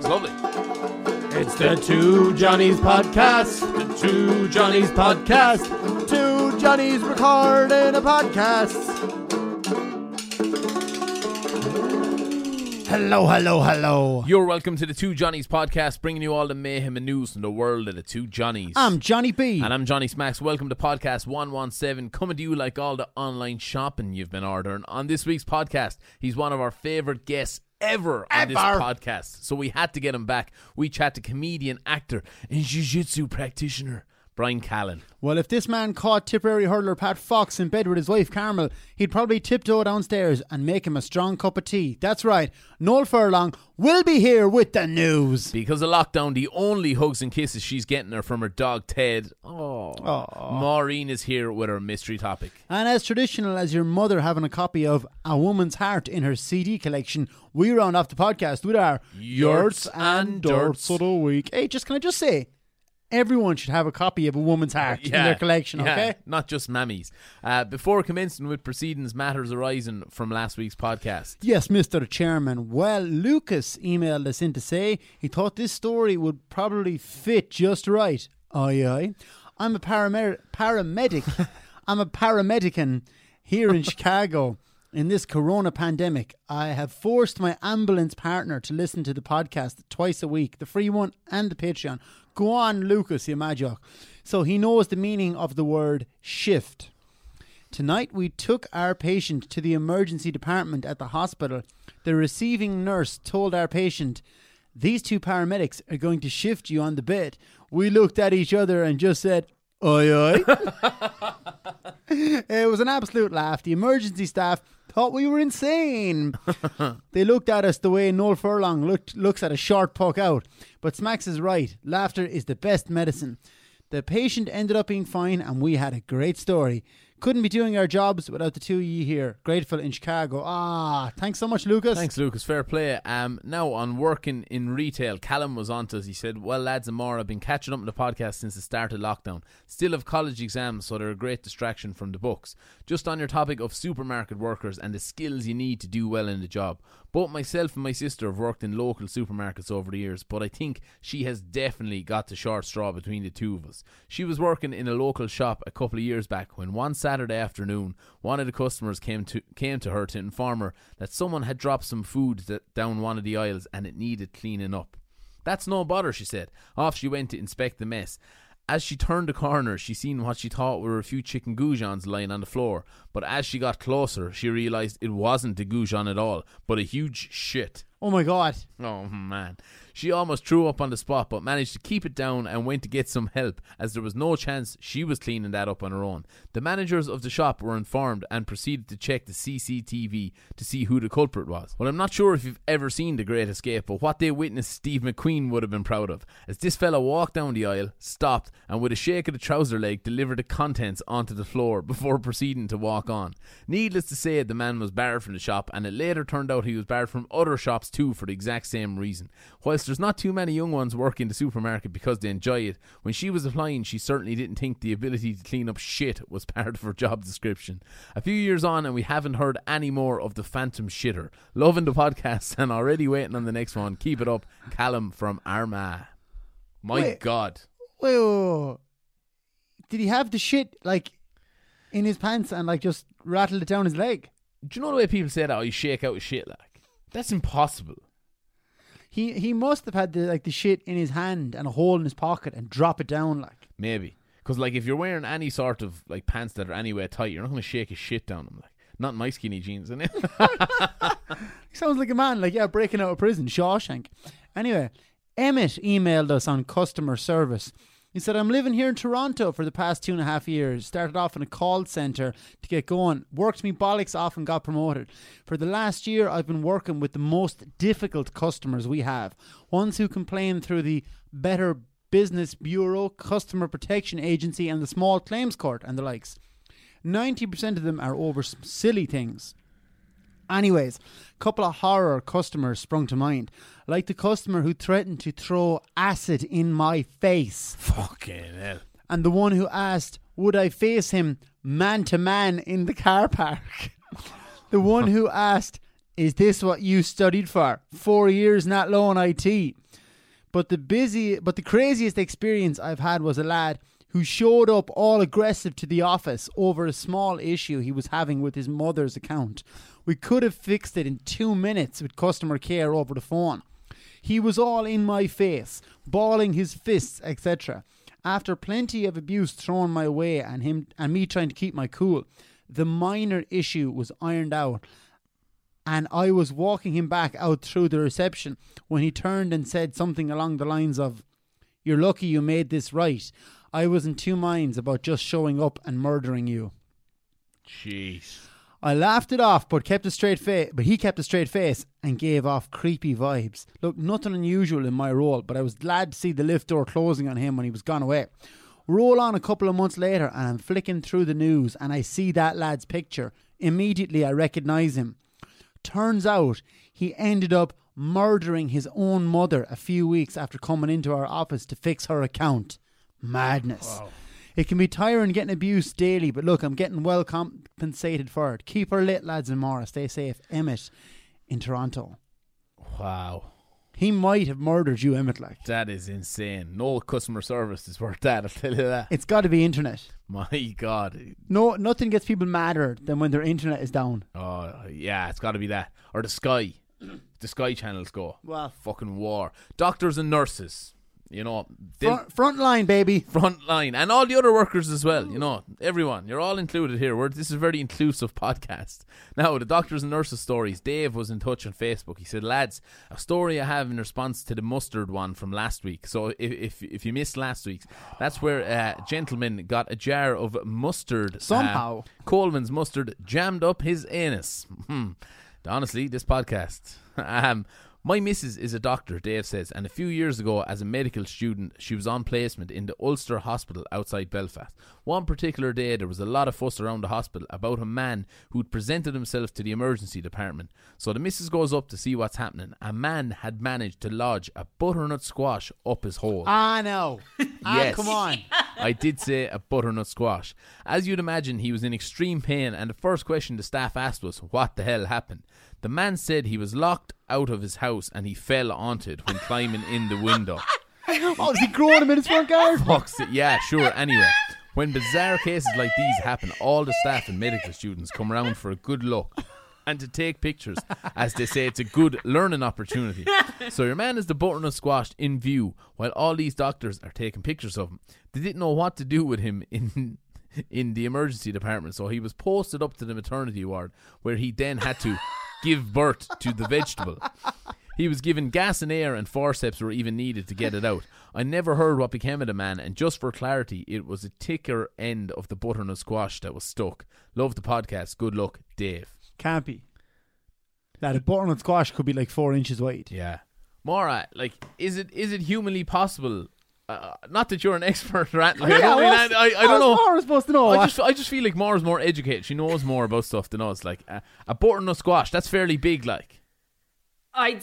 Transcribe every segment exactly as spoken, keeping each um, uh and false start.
It's lovely. It's the Two Johnnies podcast. The Two Johnnies podcast. Two Johnnies recording a podcast. Hello, hello, hello. You're welcome to the Two Johnnies podcast, bringing you all the mayhem and news from the world of the Two Johnnies. I'm Johnny B. And I'm Johnny Smacks. Welcome to podcast one seventeen, coming to you like all the online shopping you've been ordering. On this week's podcast, he's one of our favourite guests ever, ever on this podcast, so we had to get him back. We chat to comedian, actor, and jiu-jitsu practitioner Brian Callen. Well, if this man caught Tipperary hurler Pat Fox in bed with his wife Carmel, he'd probably tiptoe downstairs and make him a strong cup of tea. That's right, Noel Furlong will be here with the news. Because of lockdown, the only hugs and kisses she's getting are from her dog Ted. Oh, Maureen is here with her mystery topic. And as traditional as your mother having a copy of A Woman's Heart in her C D collection, we round off the podcast with our Yurts and Dirts of the Week. Hey, just can I just say, everyone should have a copy of A Woman's Heart yeah, in their collection, yeah, okay? Not just mammies. Uh, before commencing with proceedings, matters arising from last week's podcast. Yes, Mister Chairman. Well, Lucas emailed us in to say he thought this story would probably fit just right. Aye, aye. I'm a paramed- paramedic. I'm a paramedician here in Chicago. In this corona pandemic, I have forced my ambulance partner to listen to the podcast twice a week, the free one and the Patreon. Go on, Lucas, you majok. So he knows the meaning of the word shift. Tonight, we took our patient to the emergency department at the hospital. The receiving nurse told our patient, "These two paramedics are going to shift you on the bed." We looked at each other and just said, "Aye, aye." It was an absolute laugh. The emergency staff thought we were insane. They looked at us the way Noel Furlong looked, looks at a short puck out. But Smacks is right. Laughter is the best medicine. The patient ended up being fine and we had a great story. Couldn't be doing our jobs without the two of you here. Grateful in Chicago. Ah, thanks so much, Lucas. Thanks, Lucas. Fair play. Um, now, on working in retail, Callum was on to us. He said, "Well, lads and more, I've been catching up on the podcast since the start of lockdown. Still have college exams, so they're a great distraction from the books. Just on your topic of supermarket workers and the skills you need to do well in the job. Both myself and my sister have worked in local supermarkets over the years, but I think she has definitely got the short straw between the two of us. She was working in a local shop a couple of years back when one Saturday afternoon, one of the customers came to came to her to inform her that someone had dropped some food that, down one of the aisles and it needed cleaning up. That's no bother, she said. Off she went to inspect the mess. As she turned the corner, she seen what she thought were a few chicken goujons lying on the floor. But as she got closer, she realised it wasn't a goujon at all, but a huge shit. Oh my God. Oh man. She almost threw up on the spot, but managed to keep it down and went to get some help, as there was no chance she was cleaning that up on her own. The managers of the shop were informed and proceeded to check the C C T V to see who the culprit was. Well, I'm not sure if you've ever seen The Great Escape, but what they witnessed Steve McQueen would have been proud of, as this fella walked down the aisle, stopped, and with a shake of the trouser leg delivered the contents onto the floor before proceeding to walk on. Needless to say, the man was barred from the shop, and it later turned out he was barred from other shops too for the exact same reason. Whilst there's not too many young ones working the supermarket because they enjoy it, when she was applying, she certainly didn't think the ability to clean up shit was part of her job description. A few years on and we haven't heard any more of the phantom shitter. Loving the podcast and already waiting on the next one. Keep it up. Callum from Armagh. My Wait. God. Wait, wait, wait. Did he have the shit like in his pants and like just rattled it down his leg? Do you know the way people say that? Oh, you shake out his shit like? That's impossible. He he must have had the like the shit in his hand and a hole in his pocket and drop it down like. Maybe. Because like if you're wearing any sort of like pants that are anywhere tight, you're not going to shake his shit down them. Like, not my skinny jeans, innit? He sounds like a man like, yeah, breaking out of prison, Shawshank. Anyway, Emmett emailed us on customer service. He said, "I'm living here in Toronto for the past two and a half years. Started off in a call centre to get going. Worked me bollocks off and got promoted. For the last year, I've been working with the most difficult customers we have. Ones who complain through the Better Business Bureau, Customer Protection Agency and the Small Claims Court and the likes. ninety percent of them are over some silly things. Anyways, a couple of horror customers sprung to mind. Like the customer who threatened to throw acid in my face. Fucking hell. And the one who asked, would I face him man to man in the car park? The one who asked, is this what you studied for? Four years not low in I T. But the busy, but the craziest experience I've had was a lad who showed up all aggressive to the office over a small issue he was having with his mother's account. We could have fixed it in two minutes with customer care over the phone. He was all in my face, balling his fists, et cetera. After plenty of abuse thrown my way and him and me trying to keep my cool, the minor issue was ironed out, and I was walking him back out through the reception when he turned and said something along the lines of, "You're lucky you made this right. I was in two minds about just showing up and murdering you." Jeez. I laughed it off, but kept a straight face. But he kept a straight face and gave off creepy vibes. Look, nothing unusual in my role, but I was glad to see the lift door closing on him when he was gone away. Roll on a couple of months later, and I'm flicking through the news, and I see that lad's picture. Immediately, I recognise him. Turns out he ended up murdering his own mother a few weeks after coming into our office to fix her account. Madness. Wow. It can be tiring getting abused daily, but look, I'm getting well compensated for it. Keep her lit, lads and more. Stay safe. Emmett in Toronto. Wow. He might have murdered you, Emmett. Like, That is insane. No customer service is worth that, I'll tell you that. it's got to be internet. My God. No, nothing gets people madder than when their internet is down. Oh, yeah, it's got to be that. Or the Sky. The Sky channels go. Well, Fucking war. Doctors and nurses. You know, they'll- front, front line, baby. front line, and all the other workers as well. You know, everyone, you're all included here. We're, this is a very inclusive podcast. Now, the doctors and nurses stories. Dave was in touch on Facebook. He said, "Lads, a story I have in response to the mustard one from last week. So if if, if you missed last week's, that's where a gentleman got a jar of mustard, Somehow. uh, Coleman's mustard, jammed up his anus. Hmm. Honestly, this podcast. um. My missus is a doctor," Dave says, "and a few years ago as a medical student she was on placement in the Ulster Hospital outside Belfast. One particular day there was a lot of fuss around the hospital about a man who'd presented himself to the emergency department. So the missus goes up to see what's happening. A man had managed to lodge a butternut squash up his hole." Ah, no. Ah, Yes. come on. I did say a butternut squash. As you'd imagine, he was in extreme pain, and the first question the staff asked was, "What the hell happened?" The man said he was locked out of his house and he fell onto it when climbing in the window. Oh, is he growing him in his front garden? Fuck's it. Yeah, sure. Anyway, when bizarre cases like these happen, all the staff and medical students come round for a good look and to take pictures. As they say, it's a good learning opportunity. So your man is the butternut squash in view while all these doctors are taking pictures of him. They didn't know what to do with him in in the emergency department, so he was posted up to the maternity ward where he then had to give birth to the vegetable. He was given gas and air, and forceps were even needed to get it out. I never heard what became of the man, and just for clarity, it was a thicker end of the butternut squash that was stuck. Love the podcast. Good luck, Dave. Can't be. That a butternut squash could be like four inches wide. Yeah. Maura, like, is it is it humanly possible? Uh, not that you're an expert, right? Like, I don't, mean, I, I, I don't know. How supposed to know? I what? just, I just feel like Maura's more educated. She knows more about stuff than us. Like uh, a butternut squash, that's fairly big. Like, I'd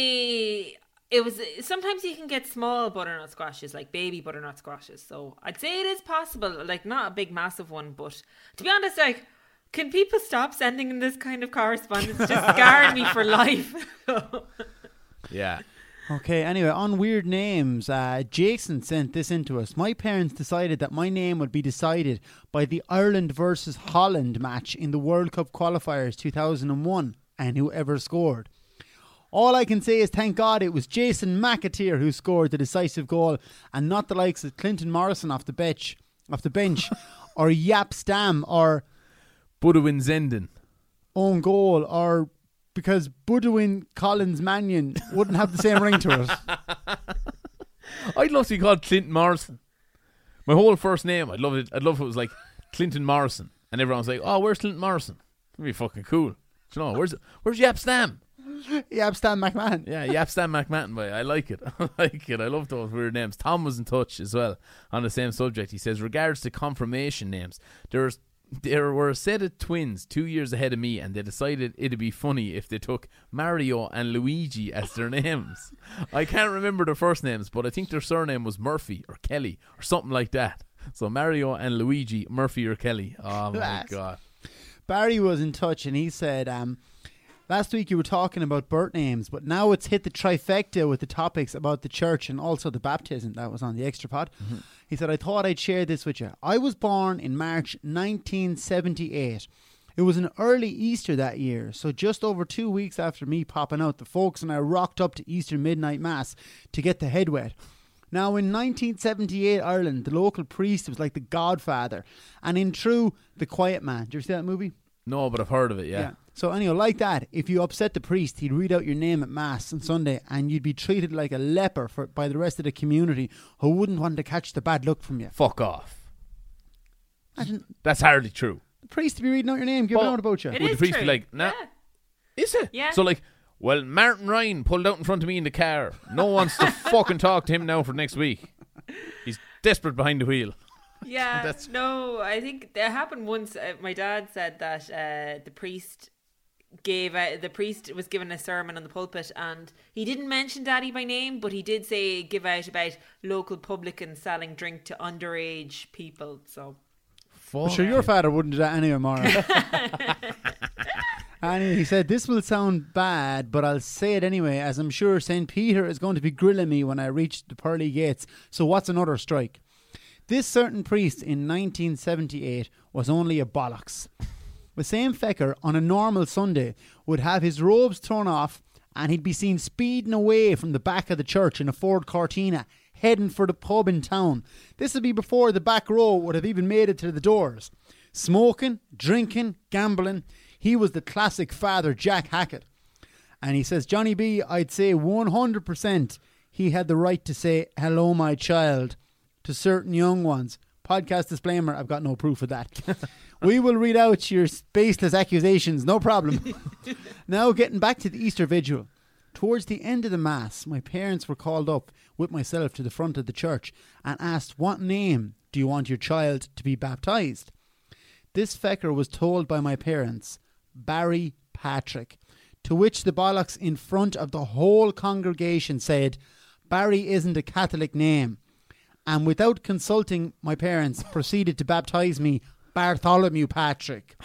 say it was. Sometimes you can get small butternut squashes, like baby butternut squashes. So I'd say it is possible. Like not a big, massive one, but to be honest, like, can people stop sending in this kind of correspondence? It's just scarred me for life. yeah. Okay, anyway, on weird names, uh, Jason sent this in to us. My parents decided that my name would be decided by the Ireland versus Holland match in the World Cup qualifiers two thousand one, and whoever scored. All I can say is thank God it was Jason McAteer who scored the decisive goal, and not the likes of Clinton Morrison off the bench, off the bench, or Yap Stam, or Budwin Zenden. own goal, or because Budwin Collins Mannion wouldn't have the same ring to it. I'd love to be called Clinton Morrison. My whole first name, I'd love it. I'd love if it was like Clinton Morrison, and everyone's like, "Oh, where's Clinton Morrison?" That'd be fucking cool. Do you know, where's where's Yap Stam? Yap Stam McMahon. Yeah, Yap Stam McMahon. Boy, I like it. I like it. I love those weird names. Tom was in touch as well on the same subject. He says, regards to confirmation names, there's there were a set of twins two years ahead of me, and they decided it'd be funny if they took Mario and Luigi as their names. I can't remember their first names, but I think their surname was Murphy or Kelly or something like that. So Mario and Luigi, Murphy or Kelly. Oh my Class. God. Barry was in touch and he said um, Last week you were talking about birth names, but now it's hit the trifecta with the topics about the church and also the baptism. That was on the extra pod. Mm-hmm. He said, I thought I'd share this with you. I was born in March nineteen seventy-eight. It was an early Easter that year, so just over two weeks after me popping out, the folks and I rocked up to Easter midnight mass to get the head wet. Now, in nineteen seventy-eight Ireland, the local priest was like the godfather, and in true The Quiet Man. Did you ever see that movie? No, but I've heard of it, yeah. yeah. So anyway, like that, if you upset the priest, he'd read out your name at Mass on Sunday and you'd be treated like a leper for, by the rest of the community who wouldn't want to catch the bad look from you. Fuck off. Imagine That's hardly true. the priest to be reading out your name, giving Well, out about you. It Would is the priest true. be like, nah. Yeah. Is it? Yeah. So like, well, Martin Ryan pulled out in front of me in the car. No one wants to fucking talk to him now for next week. He's desperate behind the wheel. Yeah, That's- no, I think that happened once. Uh, my dad said that uh, the priest gave out, the priest was given a sermon on the pulpit, and he didn't mention Daddy by name, but he did say give out about local publicans selling drink to underage people. So, But sure, your father wouldn't do that anyway, Mara. Anyway, he said, this will sound bad, but I'll say it anyway, as I'm sure Saint Peter is going to be grilling me when I reach the pearly gates. So what's another strike? This certain priest in nineteen seventy-eight was only a bollocks. The same fecker on a normal Sunday would have his robes torn off and he'd be seen speeding away from the back of the church in a Ford Cortina, heading for the pub in town. This would be before the back row would have even made it to the doors. Smoking, drinking, gambling. He was the classic Father Jack Hackett. And he says, Johnny B, I'd say one hundred percent he had the right to say, hello, my child, to certain young ones. Podcast disclaimer, I've got no proof of that. We will read out your baseless accusations, no problem. Now, getting back to the Easter Vigil. Towards the end of the Mass, my parents were called up with myself to the front of the church and asked, what name do you want your child to be baptised? This fecker was told by my parents, Barry Patrick, to which the bollocks in front of the whole congregation said, Barry isn't a Catholic name. And without consulting my parents, proceeded to baptise me Bartholomew Patrick.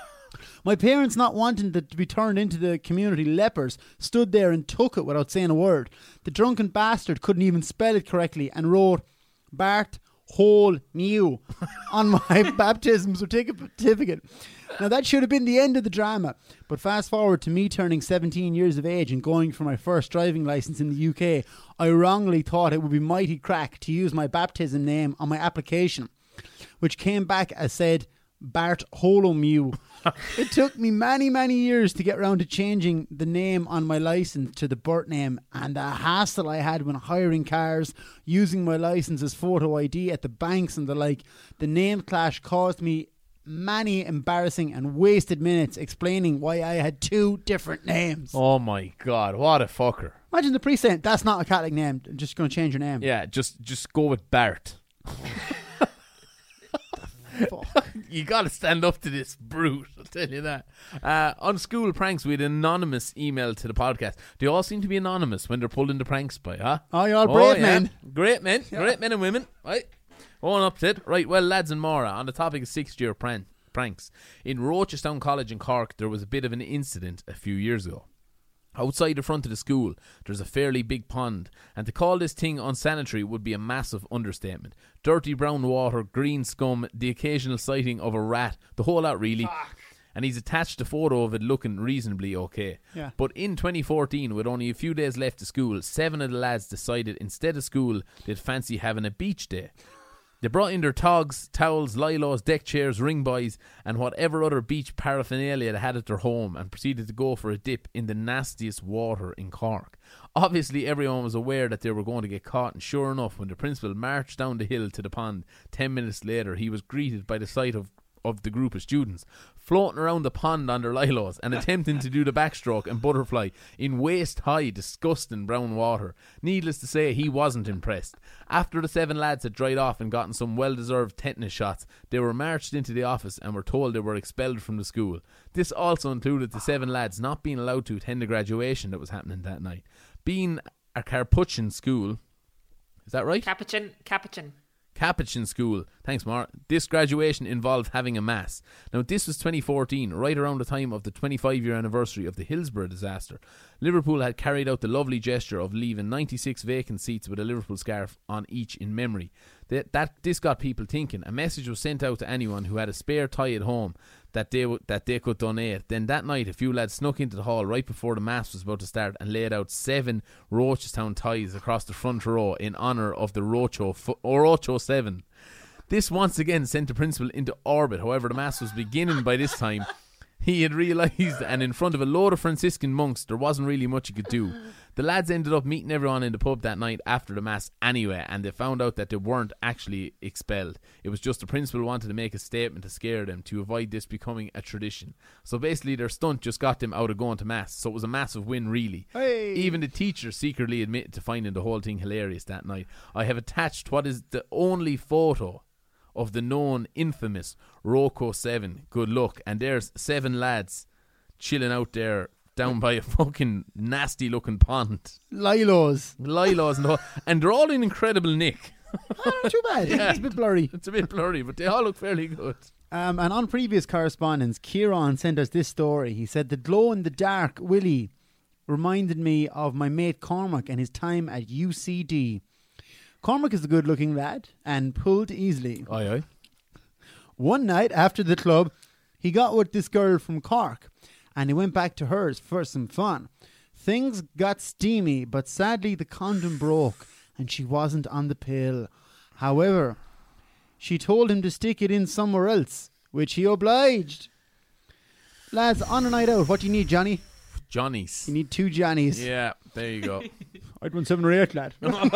My parents, not wanting to be turned into the community lepers, stood there and took it without saying a word. The drunken bastard couldn't even spell it correctly and wrote Bart Hole Mew on my baptism certificate. Now that should have been the end of the drama, but fast forward to me turning seventeen years of age and going for my first driving licence in the U K, I wrongly thought it would be mighty crack to use my baptism name on my application, which came back as said Bart Holomew. It took me many, many years to get round to changing the name on my licence to the birth name, and the hassle I had when hiring cars, using my licence as photo I D at the banks and the like. The name clash caused me many embarrassing and wasted minutes explaining why I had two different names. Oh my God, what a fucker. Imagine the priest saying, that's not a Catholic name, I'm just going to change your name. Yeah, just just go with Bart. You got to stand up to this brute, I'll tell you that. Uh, on school pranks, we had an anonymous email to the podcast. They all seem to be anonymous when they're pulled into pranks by, huh? Oh, you're all brave yeah. men. Great men, Yeah. great men and women. Right, going up to it. Right, well, lads and Mara, on the topic of sixth year prank, pranks. In Rochestown College in Cork, there was a bit of an incident a few years ago. Outside the front of the school, there's a fairly big pond, and to call this thing unsanitary would be a massive understatement. Dirty brown water, green scum, the occasional sighting of a rat, the whole lot really. Fuck. And he's attached a photo of it looking reasonably okay. Yeah. But in twenty fourteen, with only a few days left of school, seven of the lads decided instead of school, they'd fancy having a beach day. They brought in their togs, towels, lilos, deck chairs, ring boys, and whatever other beach paraphernalia they had at their home, and proceeded to go for a dip in the nastiest water in Cork. Obviously, everyone was aware that they were going to get caught, and sure enough, when the principal marched down the hill to the pond, ten minutes later, he was greeted by the sight of of the group of students floating around the pond on their lilos and attempting to do the backstroke and butterfly in waist-high, disgusting brown water. Needless to say, he wasn't impressed. After the seven lads had dried off and gotten some well-deserved tetanus shots, they were marched into the office and were told they were expelled from the school. This also included the seven lads not being allowed to attend the graduation that was happening that night. Being a Capuchin school, is that right? Capuchin, Capuchin. Capuchin School. Thanks, Mar. This graduation involved having a mass. Now, this was twenty fourteen, right around the time of the twenty-five year anniversary of the Hillsborough disaster. Liverpool had carried out the lovely gesture of leaving ninety-six vacant seats with a Liverpool scarf on each in memory. That, that This got people thinking. A message was sent out to anyone who had a spare tie at home that they w- that they could donate. Then that night, a few lads snuck into the hall right before the mass was about to start and laid out seven Rochestown ties across the front row in honour of the Rocho fo- or Rocho seven. This once again sent the principal into orbit. However, the mass was beginning by this time. He had realised, and in front of a load of Franciscan monks, there wasn't really much he could do. The lads ended up meeting everyone in the pub that night after the mass anyway, and they found out that they weren't actually expelled. It was just the principal wanted to make a statement to scare them to avoid this becoming a tradition. So basically their stunt just got them out of going to mass, so it was a massive win really. Hey. Even the teacher secretly admitted to finding the whole thing hilarious that night. I have attached what is the only photo of the known infamous Roco seven. Good luck. And there's seven lads chilling out there down by a fucking nasty looking pond. Lilos. Lilos and the whole, and they're all in incredible nick. Oh, not too bad. Yeah. It's a bit blurry. It's a bit blurry, but they all look fairly good. Um, and on previous correspondence, Kieran sent us this story. He said, the glow-in-the-dark Willie reminded me of my mate Cormac and his time at U C D. Cormac is a good-looking lad and pulled easily. Aye, aye. One night after the club, he got with this girl from Cork and he went back to hers for some fun. Things got steamy, but sadly the condom broke and she wasn't on the pill. However, she told him to stick it in somewhere else, which he obliged. Lads, on a night out, what do you need, Johnny? Johnny's. You need two Johnnies. Yeah, there you go. I'd run seven or eight, lad.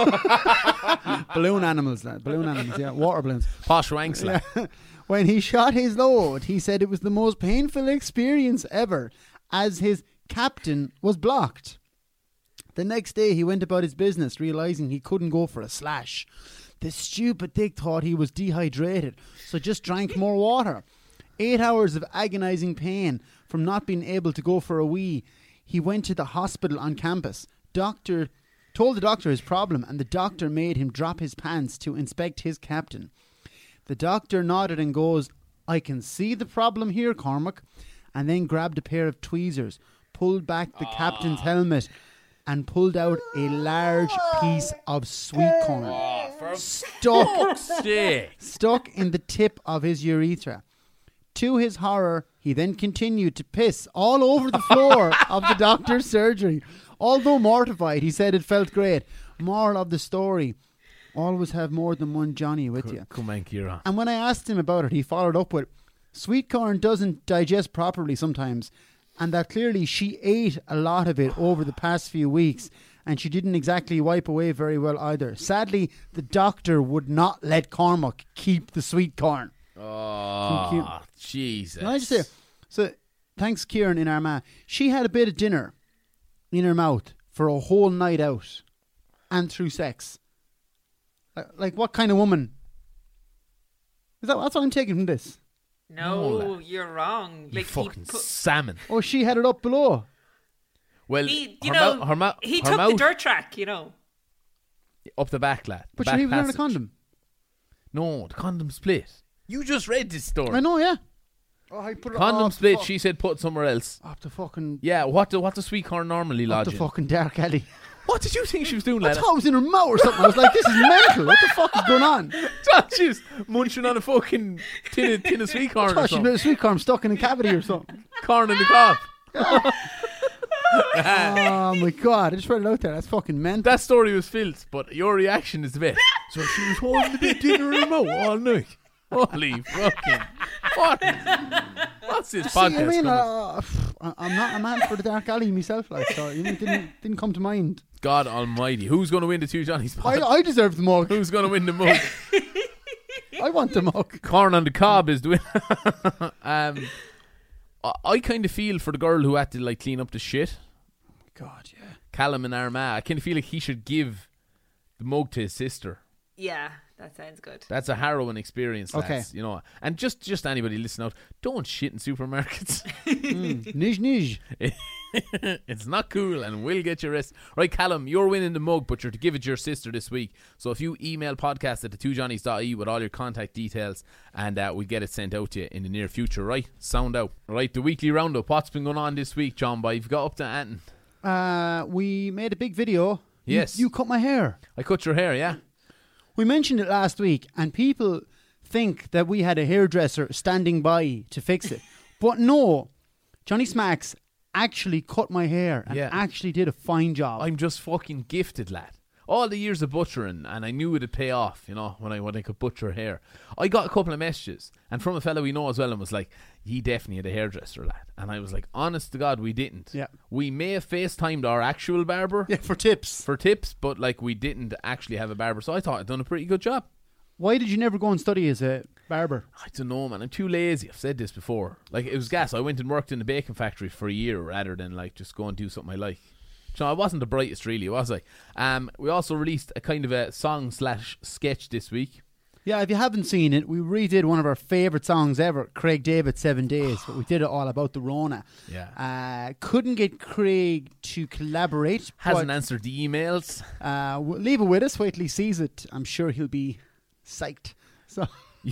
Balloon animals, lad. Balloon animals, yeah. Water balloons. Posh ranks, lad. When he shot his load, he said it was the most painful experience ever, as his captain was blocked. The next day, he went about his business, realising he couldn't go for a slash. The stupid dick thought he was dehydrated, so just drank more water. Eight hours of agonising pain from not being able to go for a wee. He went to the hospital on campus. Doctor told the doctor his problem, and the doctor made him drop his pants to inspect his captain. The doctor nodded and goes, I can see the problem here, Cormac, and then grabbed a pair of tweezers, pulled back the captain's helmet, and pulled out a large piece of sweet corn. stuck, stuck in the tip of his urethra. To his horror, he then continued to piss all over the floor of the doctor's surgery. Although mortified, he said it felt great. Moral of the story, always have more than one Johnny with C- you. Come on, Kieran. And when I asked him about it, he followed up with, sweet corn doesn't digest properly sometimes, and that clearly she ate a lot of it over the past few weeks, and she didn't exactly wipe away very well either. Sadly, the doctor would not let Cormac keep the sweet corn. Oh, Jesus. Can I just say, so thanks Kieran in Armagh, she had a bit of dinner in her mouth for a whole night out and through sex. Like, like what kind of woman? Is that, that's what I'm taking from this. No, No, you're wrong. You Like he fucking put- salmon. Oh, she had it up below. Well, He, you her know, mou- her mou- he her took mouth the dirt track, you know. up the back, lad. The But back she was wearing a passage. condom. No, the condom split. You just read this story. I know, yeah. Oh, I put it Condom off split. the She said put it somewhere else. Up the fucking, Yeah, what do what does sweet corn normally up lodge the in? fucking dark alley. What did you think she was doing, I lad? thought it was in her mouth or something. I was like, this is mental. What the fuck is going on? thought she was munching on a fucking tin of, tin of sweet I corn or thought she something. had a sweet corn stuck in a cavity or something. Corn in the cob. Oh my god, I just read it out there. That's fucking mental. That story was filth, but your reaction is the best. So she was holding the big dinner in her mouth all night. Holy fucking what? What's this See, podcast? I mean, coming? uh, uh, I'm not a man for the dark alley myself, like, so you know, it didn't didn't come to mind. God Almighty, who's going to win the two Johnny's I, pod? I deserve the mug. Who's going to win the mug? I want the mug. Corn on the cob is doing. um, I, I kind of feel for the girl who had to like clean up the shit. God, yeah. Callum and Armagh. I kind of feel like he should give the mug to his sister. Yeah, that sounds good. That's a harrowing experience, lads, Okay. you know. And just, just anybody listen out, don't shit in supermarkets. Mm. Nij nij. It's not cool and will get you arrested. Right, Callum, you're winning the mug, but you're to give it to your sister this week. So if you email podcast at the two johnnies dot I E with all your contact details, and uh, we get it sent out to you in the near future, right? Sound out. Right, the weekly roundup. What's been going on this week, John Boy? You've got up to Anton. Uh, we made a big video. You- Yes. You, cut my hair. I cut your hair, yeah? We mentioned it last week, and people think that we had a hairdresser standing by to fix it. But no, Johnny Smacks actually cut my hair and Yeah. actually did a fine job. I'm just fucking gifted, lad. All the years of butchering, and I knew it'd pay off, you know, when I when I could butcher hair. I got a couple of messages, and from a fellow we know as well, and was like, "Ye definitely had a hairdresser, lad." And I was like, "Honest to God, we didn't. Yeah. We may have FaceTimed our actual barber yeah, for tips. for tips, but like we didn't actually have a barber." So I thought I'd done a pretty good job. Why did you never go and study as a barber? I don't know, man. I'm too lazy. I've said this before. Like, it was gas. I went and worked in the bacon factory for a year rather than like just go and do something I like. So I wasn't the brightest, really, was I? Um, we also released a kind of a song slash sketch this week. Yeah, if you haven't seen it, we redid one of our favourite songs ever, Craig David, Seven Days, but we did it all about the Rona. Yeah. Uh, couldn't get Craig to collaborate. Hasn't but, answered the emails. uh, w- leave it with us. Wait till he sees it. I'm sure he'll be psyched. So,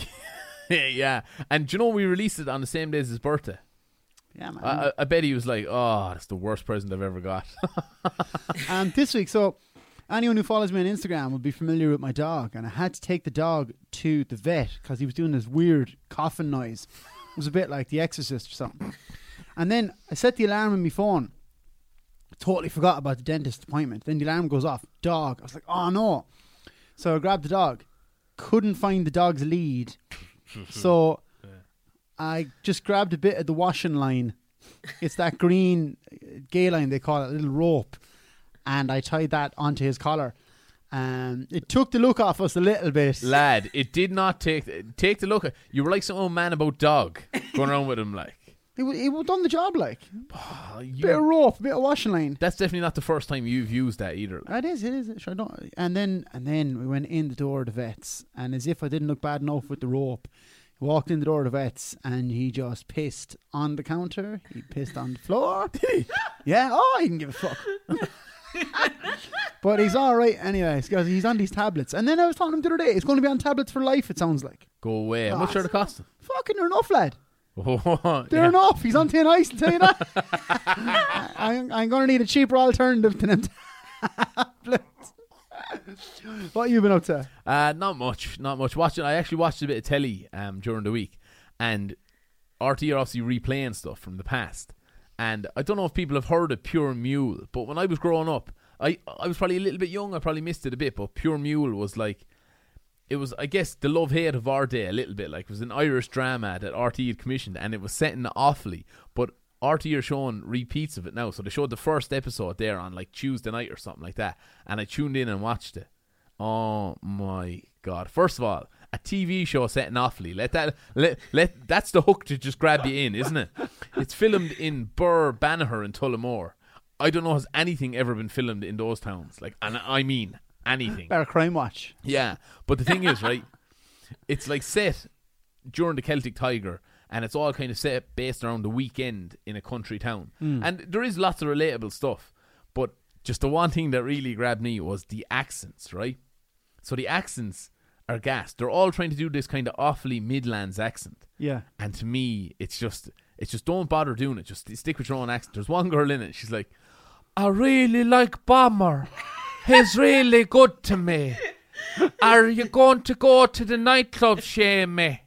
Yeah. And do you know we released it on the same day as his birthday? yeah, man. I, I, I bet he was like, "Oh, that's the worst present I've ever got." Um, this week, so anyone who follows me on Instagram will be familiar with my dog, and I had to take the dog to the vet because he was doing this weird coughing noise. It was a bit like The Exorcist or something. And then I set the alarm on my phone. Totally forgot about the dentist appointment. Then the alarm goes off. Dog. I was like, oh no. So I grabbed the dog. Couldn't find the dog's lead. So I just grabbed a bit of the washing line. It's that green gay line, they call it, a little rope. And I tied that onto his collar. Um, it took the look off us a little bit. Lad, it did not take take the look. You were like some old man about dog going around with him like. It would, it would done the job, like. Oh, Bit of you, rope, bit of washing line. that's definitely not the first time you've used that either. It is, it is. Sure, I don't. And then, and then we went in the door of the vets, and as if I didn't look bad enough with the rope, he walked in the door of the vets, and he just pissed on the counter. He pissed on the floor. Did he? Yeah. Oh, he didn't give a fuck. But he's all right anyway, because he's on these tablets. And then I was talking to him the other day. It's going to be on tablets for life. It sounds like. Go away. How Oh, much are they costing? Fucking, they're enough, lad. Oh, They're yeah. enough. He's on thin ice, I'll tell you that. I, I'm going to need a cheaper alternative to them tablets. What have you been up to? Uh, not much, not much. Watching, I actually watched a bit of telly um, during the week, and R T are obviously replaying stuff from the past. And I don't know if people have heard of Pure Mule, but when I was growing up, I I was probably a little bit young. I probably missed it a bit, but Pure Mule was like, it was, I guess, the love hate of our day a little bit. Like, it was an Irish drama that R T had commissioned, and it was set in Offaly, but R T are showing repeats of it now. So they showed the first episode there on like Tuesday night or something like that, and I tuned in and watched it. Oh my God. First of all, a T V show set in Offaly. Let that let let that's the hook to just grab you in, isn't it? It's filmed in Burr, Banagher and Tullamore. I don't know has anything ever been filmed in those towns. Like, and I mean anything. Better Crime Watch. Yeah. But the thing is, right, it's like set during the Celtic Tiger, and it's all kind of set based around the weekend in a country town. Mm. And there is lots of relatable stuff, but just the one thing that really grabbed me was the accents, right? So the accents are gas. They're all trying to do this kind of Offaly Midlands accent. Yeah. And to me, it's just, it's just don't bother doing it. Just stick with your own accent. There's one girl in it. She's like, I really like Bomber. He's really good to me. Are you going to go to the nightclub, Shamey?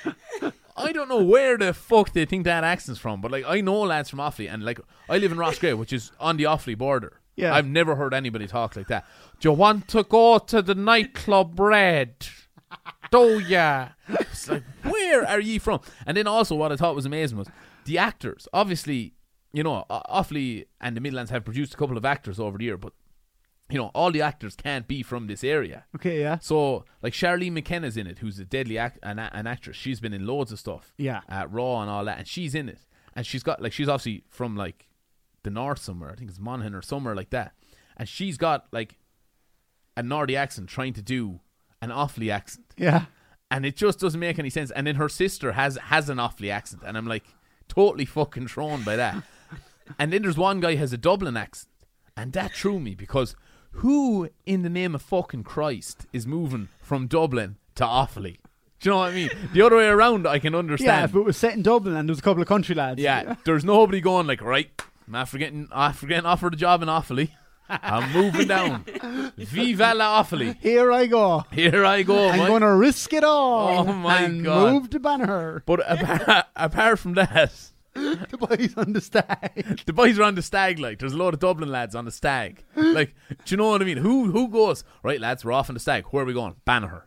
I don't know where the fuck they think that accent's from, but like I know lads from Offaly, and like I live in Roscrea, which is on the Offaly border. Yeah. I've never heard anybody talk like that. Do you want to go to the nightclub, Red? Do ya? It's like, where are ye from? And then also what I thought was amazing was the actors. Obviously, you know, Offaly and the Midlands have produced a couple of actors over the year, but you know, all the actors can't be from this area. Okay, yeah. So, like Charlene McKenna's in it, who's a deadly act- an, an actress. She's been in loads of stuff. Yeah. Uh, Raw and all that, and she's in it. And she's got, like, she's obviously from, like, the north somewhere. I think it's Monaghan or somewhere like that. And she's got, like, a Nordy accent trying to do an Offaly accent. Yeah. And it just doesn't make any sense. And then her sister has, has an Offaly accent. And I'm, like, totally fucking thrown by that. And then there's one guy who has a Dublin accent. And that threw me because who in the name of fucking Christ is moving from Dublin to Offaly? Do you know what I mean? The other way around, I can understand. Yeah, if it was set in Dublin and there was a couple of country lads. Yeah, there's nobody going like, right, I'm after getting, after getting offered a job in Offaly. I'm moving down. Viva la Offaly. Here I go. Here I go. I'm mate. going to risk it all. Oh my and God. move to Banagher. But apart, apart from that, The boys on the stag. the boys are on the stag. Like, there's a load of Dublin lads on the stag. Like, do you know what I mean? Who who goes, right, lads, we're off on the stag. Where are we going? Banagher.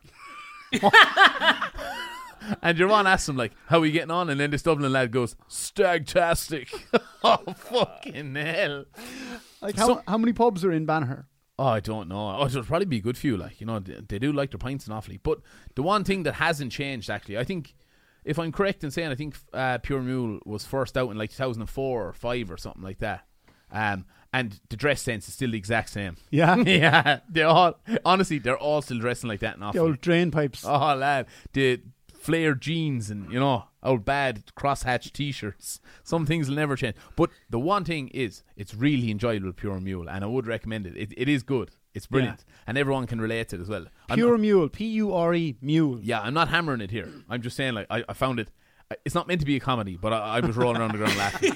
And your one asks him, like, how are you getting on? And then this Dublin lad goes, stag-tastic. Oh, fucking hell. Like, how, So- how many pubs are in Banagher? Oh, I don't know. Oh, it'll probably be a good few. Like, you know, they, they do like their pints and awfully. But the one thing that hasn't changed, actually, I think, if I'm correct in saying, I think uh, Pure Mule was first out in like two thousand four or five or something like that. Um, and the dress sense is still the exact same. Yeah. Yeah, they all honestly, they're all still dressing like that in The Offaly. old drain pipes. Oh, lad, the flared jeans and, you know, old bad crosshatch t-shirts. Some things will never change. But the one thing is, it's really enjoyable, Pure Mule, and I would recommend it. It, it is good. It's brilliant, and everyone can relate to it as well. I'm Pure not- Mule. P U R E, Mule. yeah, I'm not hammering it here. I'm just saying, like, I, I found it. It's not meant to be a comedy, but I, I was rolling around the ground laughing.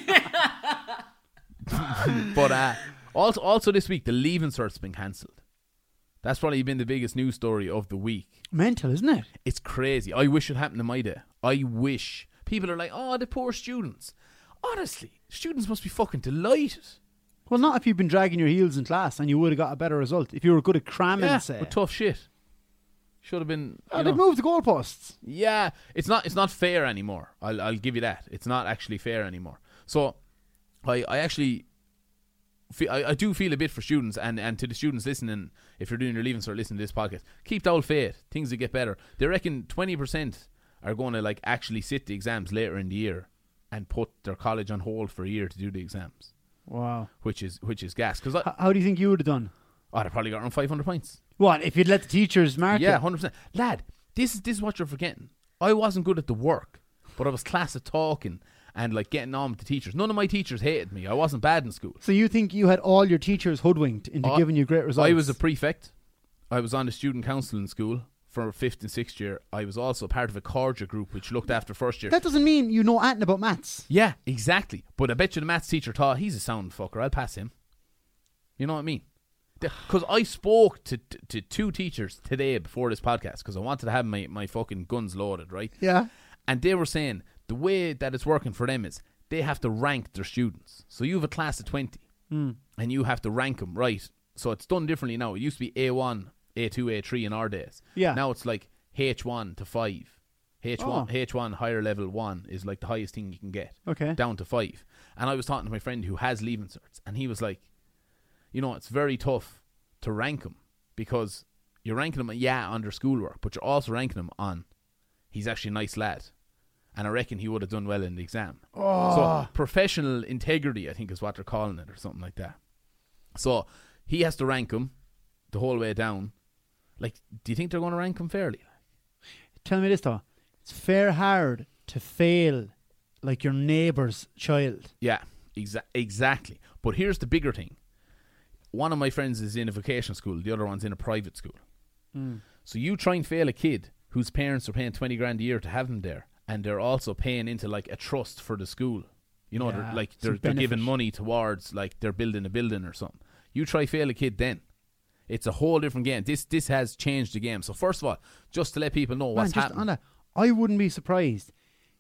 But uh, also, also this week, the Leaving Cert's been cancelled. That's probably been the biggest news story of the week. Mental, isn't it? It's crazy. I wish it happened in my day. I wish. People are like, oh, the poor students. Honestly, students must be fucking delighted. Well, not if you've been dragging your heels in class and you would have got a better result. If you were good at cramming, Yeah, say. but tough shit. Should have been. Oh, You they've know. moved the goalposts. Yeah, it's not. It's not fair anymore. I'll. I'll give you that. It's not actually fair anymore. So, I. I actually. Feel, I, I do feel a bit for students, and, and to the students listening, if you're doing your leaving cert, listen to this podcast. Keep the old faith. Things will get better. They reckon twenty percent are going to like actually sit the exams later in the year, and put their college on hold for a year to do the exams, Wow. which is which is gas. Because I, H- how do you think you would have done? oh, they probably got around five hundred points. What, if you'd let the teachers mark Yeah, it? hundred percent. Lad, this is this is what you're forgetting. I wasn't good at the work, but I was class at talking and like getting on with the teachers. None of my teachers hated me. I wasn't bad in school. So you think you had all your teachers hoodwinked into Oh, giving you great results? I was a prefect. I was on the student council in school for fifth and sixth year. I was also part of a Cordia group which looked after first year. That doesn't mean you know anything about maths. Yeah, exactly. But I bet you the maths teacher thought he's a sound fucker. I'll pass him. You know what I mean? Because I spoke to, to to two teachers today before this podcast because I wanted to have my, my fucking guns loaded, right? Yeah. And they were saying the way that it's working for them is they have to rank their students. So you have a class of twenty Mm. and you have to rank them, right? So it's done differently now. It used to be A one, A two, A three in our days. Yeah. Now it's like H one to five. H one, Oh. H one higher level one is like the highest thing you can get. Okay. Down to five. And I was talking to my friend who has leaving certs, and he was like, you know, it's very tough to rank him because you're ranking him, yeah, on their schoolwork, but you're also ranking him on he's actually a nice lad. And I reckon he would have done well in the exam. Oh. So professional integrity, I think, is what they're calling it, or something like that. So he has to rank him the whole way down. Like, do you think they're going to rank him fairly? Tell me this though. It's fair hard to fail like your neighbour's child. Yeah, exa- exactly. But here's the bigger thing. One of my friends is in a vocational school. The other one's in a private school. Mm. So you try and fail a kid whose parents are paying twenty grand a year to have him there, and they're also paying into like a trust for the school. You know, Yeah, they're like some they're, they're giving benefit. money towards like they're building a building or something. You try fail a kid then. It's a whole different game. This this has changed the game. So first of all, just to let people know Man, what's just happening. on that, I wouldn't be surprised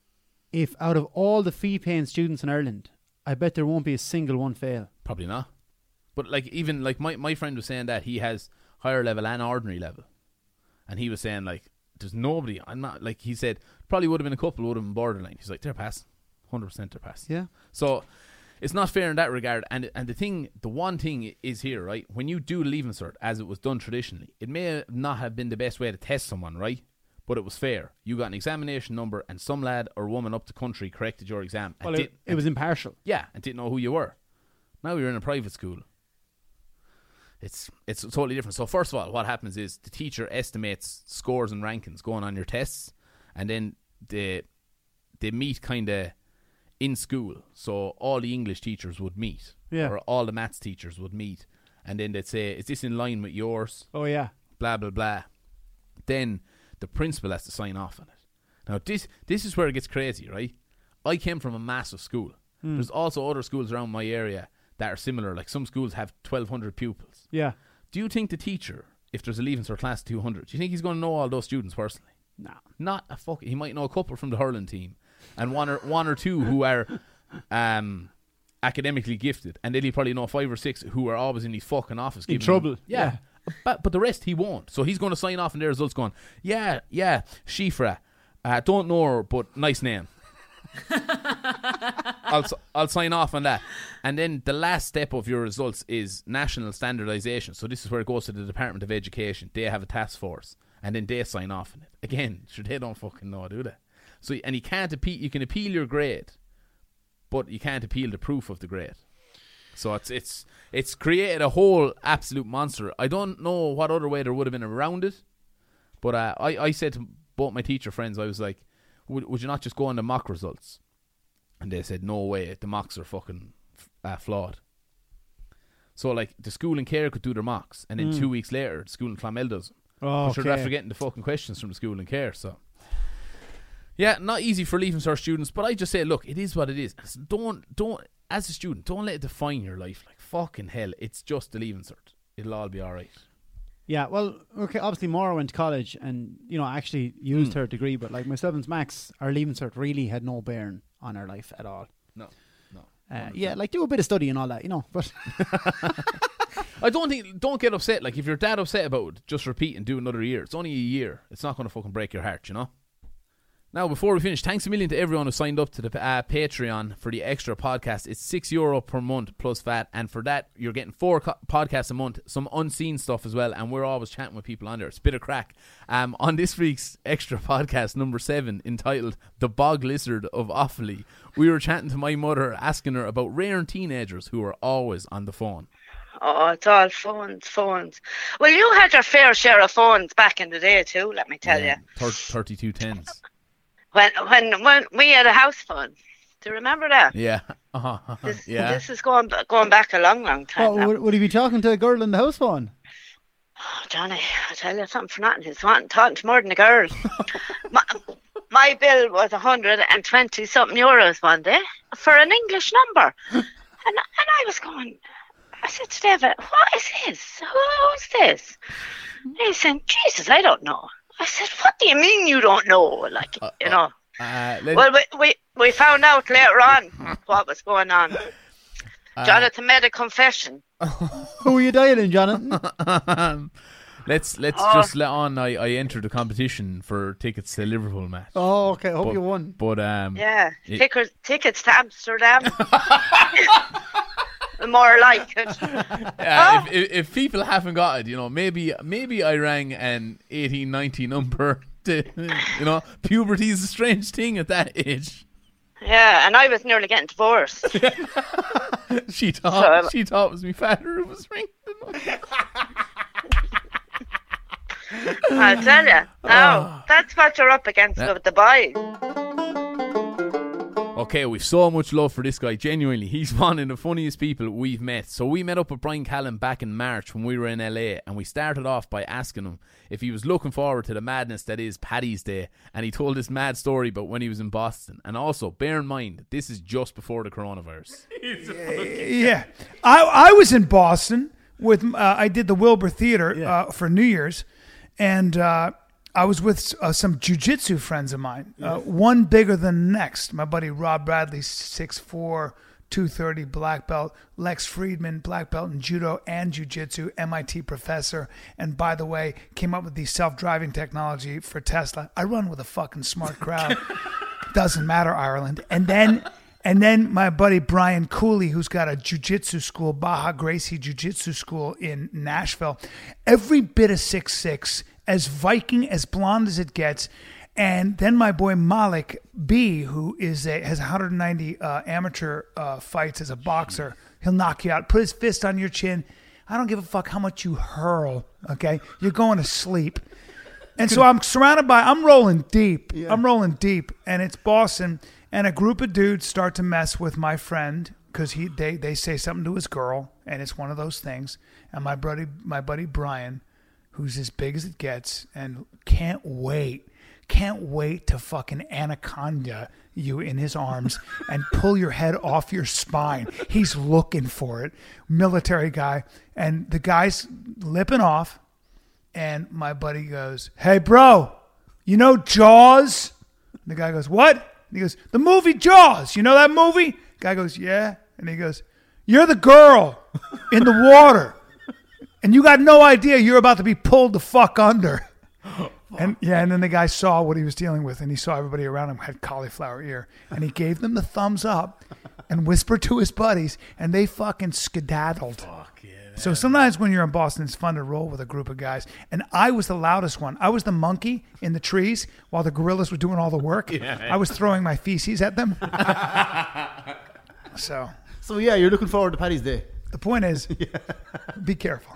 if out of all the fee-paying students in Ireland, I bet there won't be a single one fail. Probably not. But like even like my, my friend was saying that he has higher level and ordinary level. And he was saying like there's nobody I'm not like he said probably would have been a couple would have been borderline. He's like they're passing. one hundred percent they're passing. Yeah. So it's not fair in that regard. And and the thing the one thing is here, right? When you do the leaving cert as it was done traditionally, it may not have been the best way to test someone, right? But it was fair. You got an examination number and some lad or woman up the country corrected your exam. And Well, did, it, it was impartial. yeah, and didn't know who you were. Now you're in a private school. It's it's totally different. So first of all, what happens is the teacher estimates scores and rankings going on your tests, and then they they meet kind of in school. So all the English teachers would meet, Yeah. or all the maths teachers would meet, and then they'd say, "Is this in line with yours?" Oh yeah. Blah blah blah. Then the principal has to sign off on it. Now this this is where it gets crazy, right? I came from a massive school. Mm. There's also other schools around my area that are similar. Like some schools have twelve hundred pupils. Yeah. Do you think the teacher, if there's a Leaving Cert class of two hundred, do you think he's going to know all those students personally? No. Not a fuck. He might know a couple from the hurling team, and one or one or two who are um, academically gifted, and then he'll probably know five or six who are always in his fucking office In giving trouble. him- yeah. Yeah. But but the rest he won't. So he's going to sign off on their results, going, yeah, yeah, Shifra, uh, don't know her, but nice name. I'll I'll sign off on that. And then the last step of your results is national standardization. So this is where it goes to the Department of Education. They have a task force, and then they sign off on it. Again, sure, they don't fucking know, do they? So and you can't appeal. You can appeal your grade, but you can't appeal the proof of the grade. So it's it's it's created a whole absolute monster. I don't know what other way there would have been around it, but uh, I I said to both my teacher friends, I was like, would would you not just go on the mock results? And they said, no way, the mocks are fucking uh, flawed. So, like, the school in Care could do their mocks, and then Mm. two weeks later, the school in Clonmel does them. Oh, I'm sure they're okay. forgetting the fucking questions from the school in Care, so. Yeah, not easy for Leaving Cert students, but I just say, look, it is what it is. Don't, don't, as a student, don't let it define your life. Like, fucking hell, it's just the Leaving Cert. It'll all be alright. Yeah, well, okay, obviously Maura went to college and, you know, actually used Mm. her degree, but like myself and Max, our Leaving Cert really had no bearing on our life at all. No, no. Uh, yeah, like do a bit of study and all that, you know, but I don't think, don't get upset. Like, if you're that upset about it, just repeat and do another year. It's only a year. It's not going to fucking break your heart, you know? Now, before we finish, thanks a million to everyone who signed up to the uh, Patreon for the extra podcast. It's six euro per month plus V A T, and for that, you're getting four co- podcasts a month, some unseen stuff as well, and we're always chatting with people on there. It's a bit of crack. Um, on this week's extra podcast, number seven, entitled The Bog Lizard of Offaly, we were chatting to my mother, asking her about rare teenagers who are always on the phone. Oh, it's all phones, phones. Well, you had your fair share of phones back in the day too, let me tell Yeah, you. thir- thirty-two tens. When when when we had a house phone. Do you remember that? Yeah. Uh-huh. This, yeah. this is going going back a long, long time oh, now. would, would he be talking to a girl in the house phone? Oh, Johnny, I tell you something for nothing. He's wanting talking to more than a girl. my, my bill was one hundred twenty something euros one day for an English number. and, and I was going, I said to David, what is this? Who's this? And he said, Jesus, I don't know. I said, what do you mean you don't know? Like, Uh, you know. Uh, let- Well, we, we, we found out later on what was going on. uh, Jonathan made a confession. Who are you dialing, Jonathan? Um, let's let's Oh. just let on. I, I entered the competition for tickets to the Liverpool match. Oh, okay. Hope But- you won. But um, Yeah, it- tickets, tickets to Amsterdam. More like it. uh, if, if if people haven't got it, you know, maybe maybe I rang an eighteen ninety number. To, you know, puberty is a strange thing at that age. Yeah, and I was nearly getting divorced. She thought So- she thought it was my father who was ringing. I'll tell you. Now, Oh. that's what you're up against Yeah. with the boys. Okay, we've so much love for this guy. Genuinely, he's one of the funniest people we've met. So we met up with Brian Callan back in March when we were in L A, and we started off by asking him if he was looking forward to the madness that is Paddy's Day, and he told this mad story about when he was in Boston. And also, bear in mind, this is just before the coronavirus. Yeah, I I was in Boston with uh, I did the Wilbur Theater Yeah. uh, for New Year's, and uh, I was with uh, some jujitsu friends of mine. Uh, one bigger than the next. My buddy Rob Bradley, six foot four, two thirty, black belt. Lex Friedman, black belt in judo and jujitsu, M I T professor. And by the way, came up with the self-driving technology for Tesla. I run with a fucking smart crowd. Doesn't matter, Ireland. And then and then my buddy Brian Cooley, who's got a jiu-jitsu school, Baja Gracie Jiu-Jitsu School in Nashville. Every bit of six six, as Viking, as blonde as it gets. And then my boy Malik B, who is a, has one hundred ninety uh, amateur uh, fights as a boxer. He'll knock you out, put his fist on your chin. I don't give a fuck how much you hurl, okay? You're going to sleep. And so I'm surrounded by, I'm rolling deep. I'm rolling deep. And it's Boston. And a group of dudes start to mess with my friend because he they, they say something to his girl, and it's one of those things. And my buddy, my buddy Brian, who's as big as it gets, and can't wait, can't wait to fucking anaconda you in his arms and pull your head off your spine. He's looking for it. Military guy. And the guy's lipping off, and my buddy goes, "Hey, bro, you know Jaws?" The guy goes, "What?" And he goes, "The movie Jaws. You know that movie?" Guy goes, "Yeah." And he goes, "You're the girl in the water, and you got no idea you're about to be pulled the fuck under." And yeah, and then the guy saw what he was dealing with, and he saw everybody around him had cauliflower ear, and he gave them the thumbs up and whispered to his buddies, and they fucking skedaddled. Fuck yeah. So sometimes when you're in Boston, it's fun to roll with a group of guys. And I was the loudest one. I was the monkey in the trees while the gorillas were doing all the work. Yeah. I was throwing my feces at them. So So yeah, you're looking forward to Paddy's Day. the point is, be careful.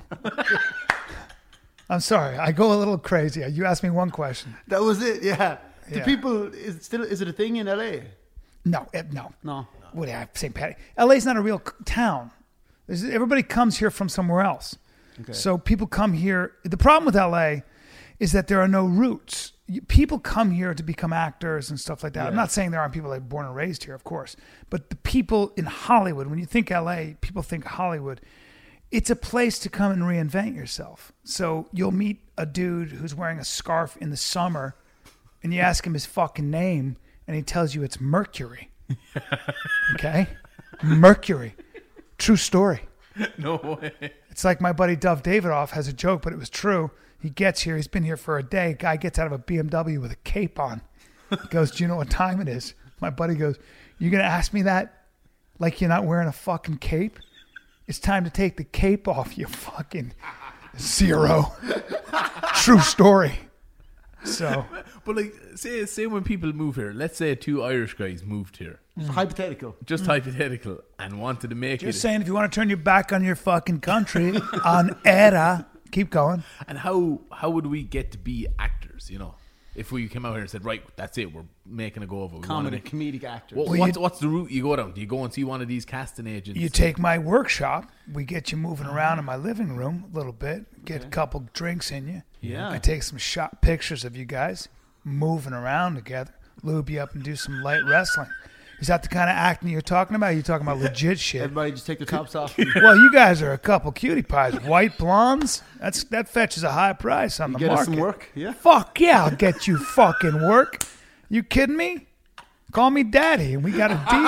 I'm sorry, I go a little crazy. You asked me one question. That was it. Yeah. Do Yeah. people is it still is it a thing in L A? No, eh, no. No. What do I Saint Patty? L A's not a real c- town. There's, everybody comes here from somewhere else. Okay. So people come here. The problem with L A is that there are no roots. You- People come here to become actors and stuff like that. I'm Yeah. not saying there aren't people that are born and raised here, of course. But the people in Hollywood, when you think L A, people think Hollywood. It's a place to come and reinvent yourself. So you'll meet a dude who's wearing a scarf in the summer, and you ask him his fucking name, and he tells you it's Mercury. Okay? Mercury. True story. No way. It's like my buddy Dov Davidoff has a joke, but it was true. He gets here. He's been here for a day. Guy gets out of a B M W with a cape on. He goes, "Do you know what time it is?" My buddy goes, "You're going to ask me that like you're not wearing a fucking cape? It's time to take the cape off, you fucking zero." True story. So, But like, say say when people move here, let's say two Irish guys moved here, It's hypothetical. just hypothetical, and wanted to make just it. saying, if you want to turn your back on your fucking country, on era, keep going. And how how would we get to be actors? You know, if we came out here and said, right, that's it, we're making a go of it. We wanna Comedy, make- comedic actors. What, Well, what's, you- what's the route you go down? Do you go and see one of these casting agents? You take my workshop. We get you moving around in my living room a little bit. Get a couple drinks in you. Yeah. I take some shot pictures of you guys moving around together. Lube you up and do some light wrestling. Is that the kind of acting you're talking about? You're talking about legit shit. Everybody just take their tops off. Well, you guys are a couple cutie pies. White blondes. That's that fetches a high price on the Get market. us some work. Yeah. Fuck yeah, I'll get you fucking work. You kidding me? Call me daddy and we got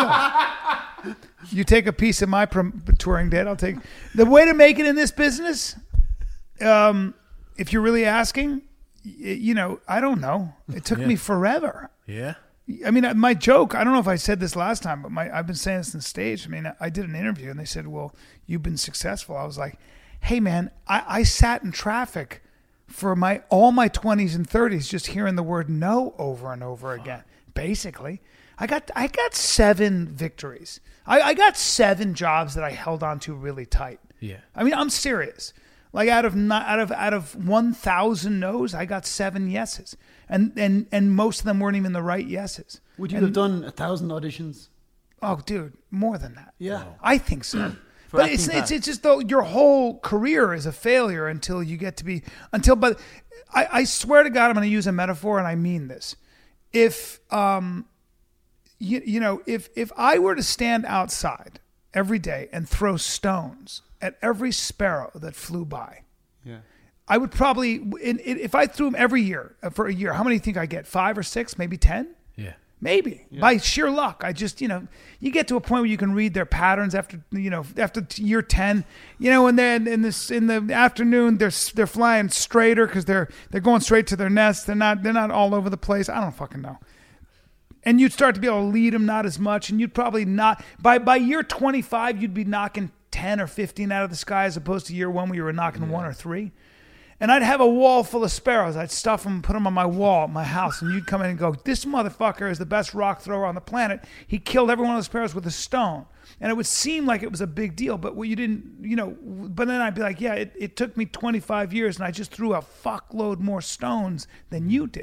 a deal. You take a piece of my prom- touring date, I'll take. The way to make it in this business, um, if you're really asking, y- you know, I don't know. It took Yeah. me forever. Yeah. I mean, my joke, I don't know if I said this last time, but my I've been saying this on stage. I mean, I did an interview and they said, well, you've been successful. I was like, hey, man, I, I sat in traffic for my all my twenties and thirties just hearing the word no over and over again. Basically, I got I got seven victories. I, I got seven jobs that I held on to really tight. Yeah. I mean, I'm serious. Like out of not, out of out of one thousand no's, I got seven yeses, and and and most of them weren't even the right yeses. Would you And- have done a thousand auditions? Oh, dude, more than that. Yeah. I think so. For But it's acting it's part. it's just though your whole career is a failure until you get to be until. But I, I swear to God, I'm going to use a metaphor, and I mean this. If um, you you know, if if I were to stand outside every day and throw stones at every sparrow that flew by, Yeah. I would probably, in, in, if I threw them every year uh, for a year, how many do you think I get? Five or six, maybe ten? Yeah. Maybe by sheer luck. I just, you know, you get to a point where you can read their patterns after, you know, after t- year ten, you know, and then in this in the afternoon they're s- they're flying straighter because they're they're going straight to their nest. They're not they're not all over the place. I don't fucking know. And you'd start to be able to lead them not as much, and you'd probably not by by year twenty-five you'd be knocking ten or fifteen out of the sky as opposed to year one where you were knocking one or three. And I'd have a wall full of sparrows. I'd stuff them and put them on my wall at my house. And you'd come in and go, this motherfucker is the best rock thrower on the planet. He killed every one of those sparrows with a stone. And it would seem like it was a big deal. But what you didn't, you know, but then I'd be like, yeah, it, it took me twenty-five years and I just threw a fuckload more stones than you did.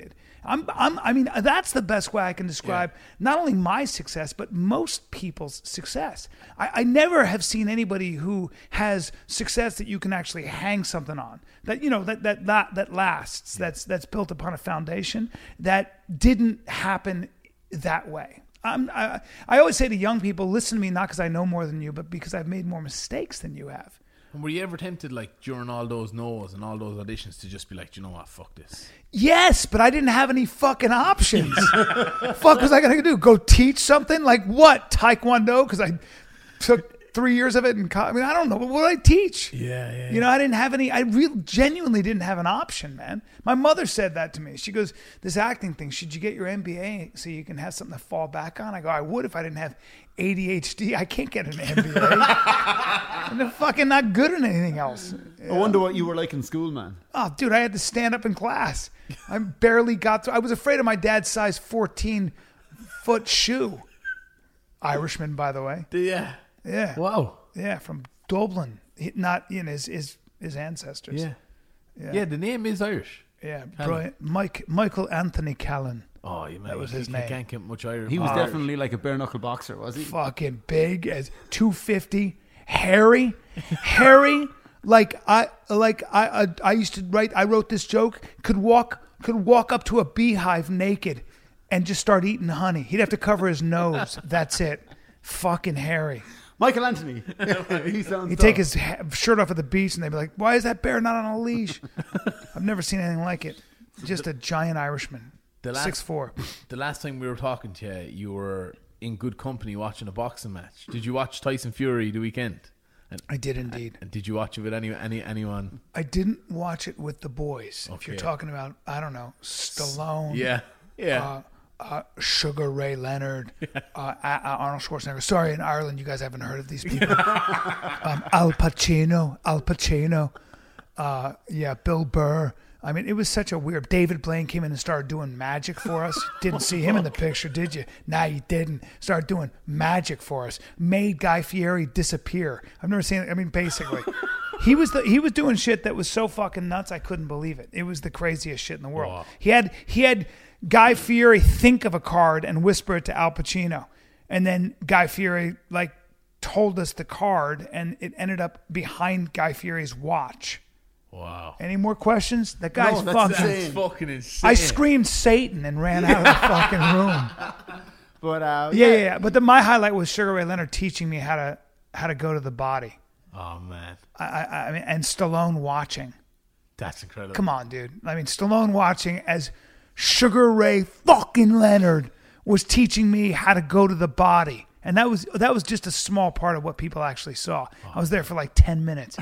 I'm, I'm, I mean, that's the best way I can describe yeah. not only my success, but most people's success. I, I never have seen anybody who has success that you can actually hang something on. That you know that that that, that lasts. That's that's built upon a foundation that didn't happen that way. I'm, I, I always say to young people, listen to me not because I know more than you, but because I've made more mistakes than you have. And were you ever tempted, like, during all those no's and all those auditions to just be like, you know what, fuck this? Yes, but I didn't have any fucking options. Fuck was I going to do? Go teach something? Like what? Taekwondo? Because I took three years of it in college. I mean, I don't know. What would I teach? Yeah, yeah, yeah. You know, I didn't have any, I really genuinely didn't have an option, man. My mother said that to me. She goes, this acting thing, should you get your M B A so you can have something to fall back on? I go, I would if I didn't have A D H D. I can't get an M B A. I'm fucking not good at anything else. I wonder what you were like in school, man. Oh, dude, I had to stand up in class. I barely got through. I was afraid of my dad's size fourteen foot shoe. Irishman, by the way. Yeah. Yeah. Wow. Yeah, from Dublin. He- Not in his, his his ancestors. Yeah. Yeah. Yeah, the name is Irish. Yeah. Callan. Brilliant. Mike Michael Anthony Callan. Oh, you That was his you name. can't get much Irish. He was Irish. definitely like a bare knuckle boxer, was he? Fucking big as two fifty, hairy, hairy. Like I, like I, I, I used to write. I wrote this joke. Could walk, could walk up to a beehive naked, and just start eating honey. He'd have to cover his nose. That's it. Fucking hairy. Michael Anthony. He sounds He'd tough. take his ha- shirt off at the beach, and they'd be like, "Why is that bear not on a leash?" I've never seen anything like it. Just a giant Irishman. The last- Six four. The last time we were talking to you, you were in good company watching a boxing match. Did you watch Tyson Fury the weekend? And, I did indeed. and did you watch it with any any anyone? I didn't watch it with the boys. If you're Okay. talking about, I don't know, Stallone. Yeah, yeah. Uh, uh, Sugar Ray Leonard, uh, A- A- Arnold Schwarzenegger. Sorry, in Ireland, you guys haven't heard of these people. um, Al Pacino, Al Pacino. Uh, yeah, Bill Burr. I mean, it was such a weird. David Blaine came in and started doing magic for us. Didn't see him in the picture, did you? Nah, you didn't. Started doing magic for us. Made Guy Fieri disappear. I've never seen it. I mean, basically, he was the he was doing shit that was so fucking nuts. I couldn't believe it. It was the craziest shit in the world. Wow. He had he had Guy Fieri think of a card and whisper it to Al Pacino, and then Guy Fieri like told us the card, and it ended up behind Guy Fieri's watch. Wow. Any more questions? That guy's that's fucking. insane. That's fucking insane. I screamed Satan and ran out of the fucking room. But uh, Yeah, yeah, yeah. But the, my highlight was Sugar Ray Leonard teaching me how to how to go to the body. Oh man, I, I, I mean, and Stallone watching. that's incredible. Come on, dude. I mean, Stallone watching as Sugar Ray fucking Leonard was teaching me how to go to the body. And that was that was just a small part of what people actually saw. I was there for like ten minutes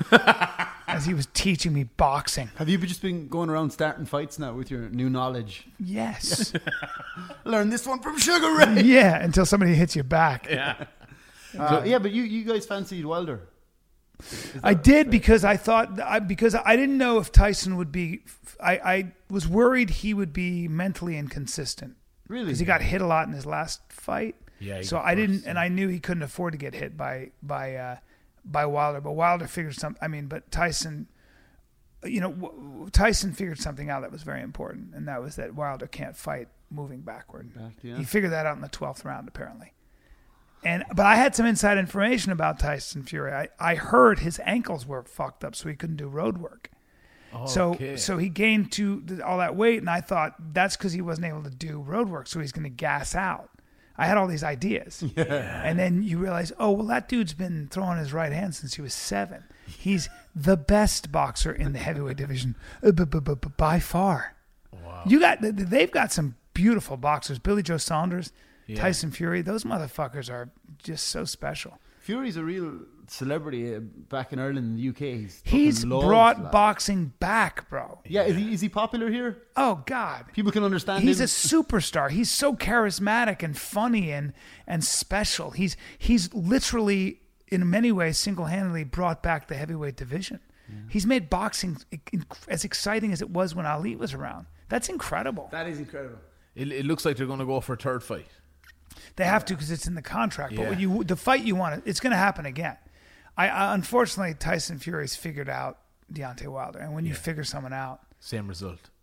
as he was teaching me boxing. have you just been going around starting fights now with your new knowledge? Yes. Learn this one from Sugar Ray. Yeah, until somebody hits you back. Yeah. Uh, yeah, but you, you guys fancied Wilder. I did because I thought I, because I didn't know if Tyson would be. I, I was worried he would be mentally inconsistent Really? because he got hit a lot in his last fight. Yeah, he So got I didn't, burst, and I knew he couldn't afford to get hit by by uh, by Wilder. But Wilder figured some. I mean, but Tyson, you know, w- Tyson figured something out that was very important, and that was that Wilder can't fight moving backward. Back, yeah. He figured that out in the twelfth round, apparently. And but I had some inside information about Tyson Fury. I, I heard his ankles were fucked up, so he couldn't do road work. So Okay. so he gained to all that weight, and I thought that's because he wasn't able to do road work, so he's going to gas out. I had all these ideas, and then you realize, oh well, that dude's been throwing his right hand since he was seven. He's the best boxer in the heavyweight division uh, b- b- b- b- by far. Wow. You got they've got some beautiful boxers. Billy Joe Saunders, Yeah. Tyson Fury. Those motherfuckers are just so special. Fury's a real celebrity uh, back in Ireland and the U K. He's, He's fucking loved, brought lad. boxing back, bro. Yeah, is he, is he popular here? Oh God. People can understand He's him. a superstar. He's so charismatic and funny and and special. He's he's literally in many ways single-handedly brought back the heavyweight division. He's made boxing as exciting as it was when Ali was around. That's incredible. That is incredible. It, it looks like they're going to go for a third fight. They have to because it's in the contract. But Yeah. when you the fight you want, it's going to happen again. I, I unfortunately Tyson Fury's figured out Deontay Wilder, and when you figure someone out, Same result.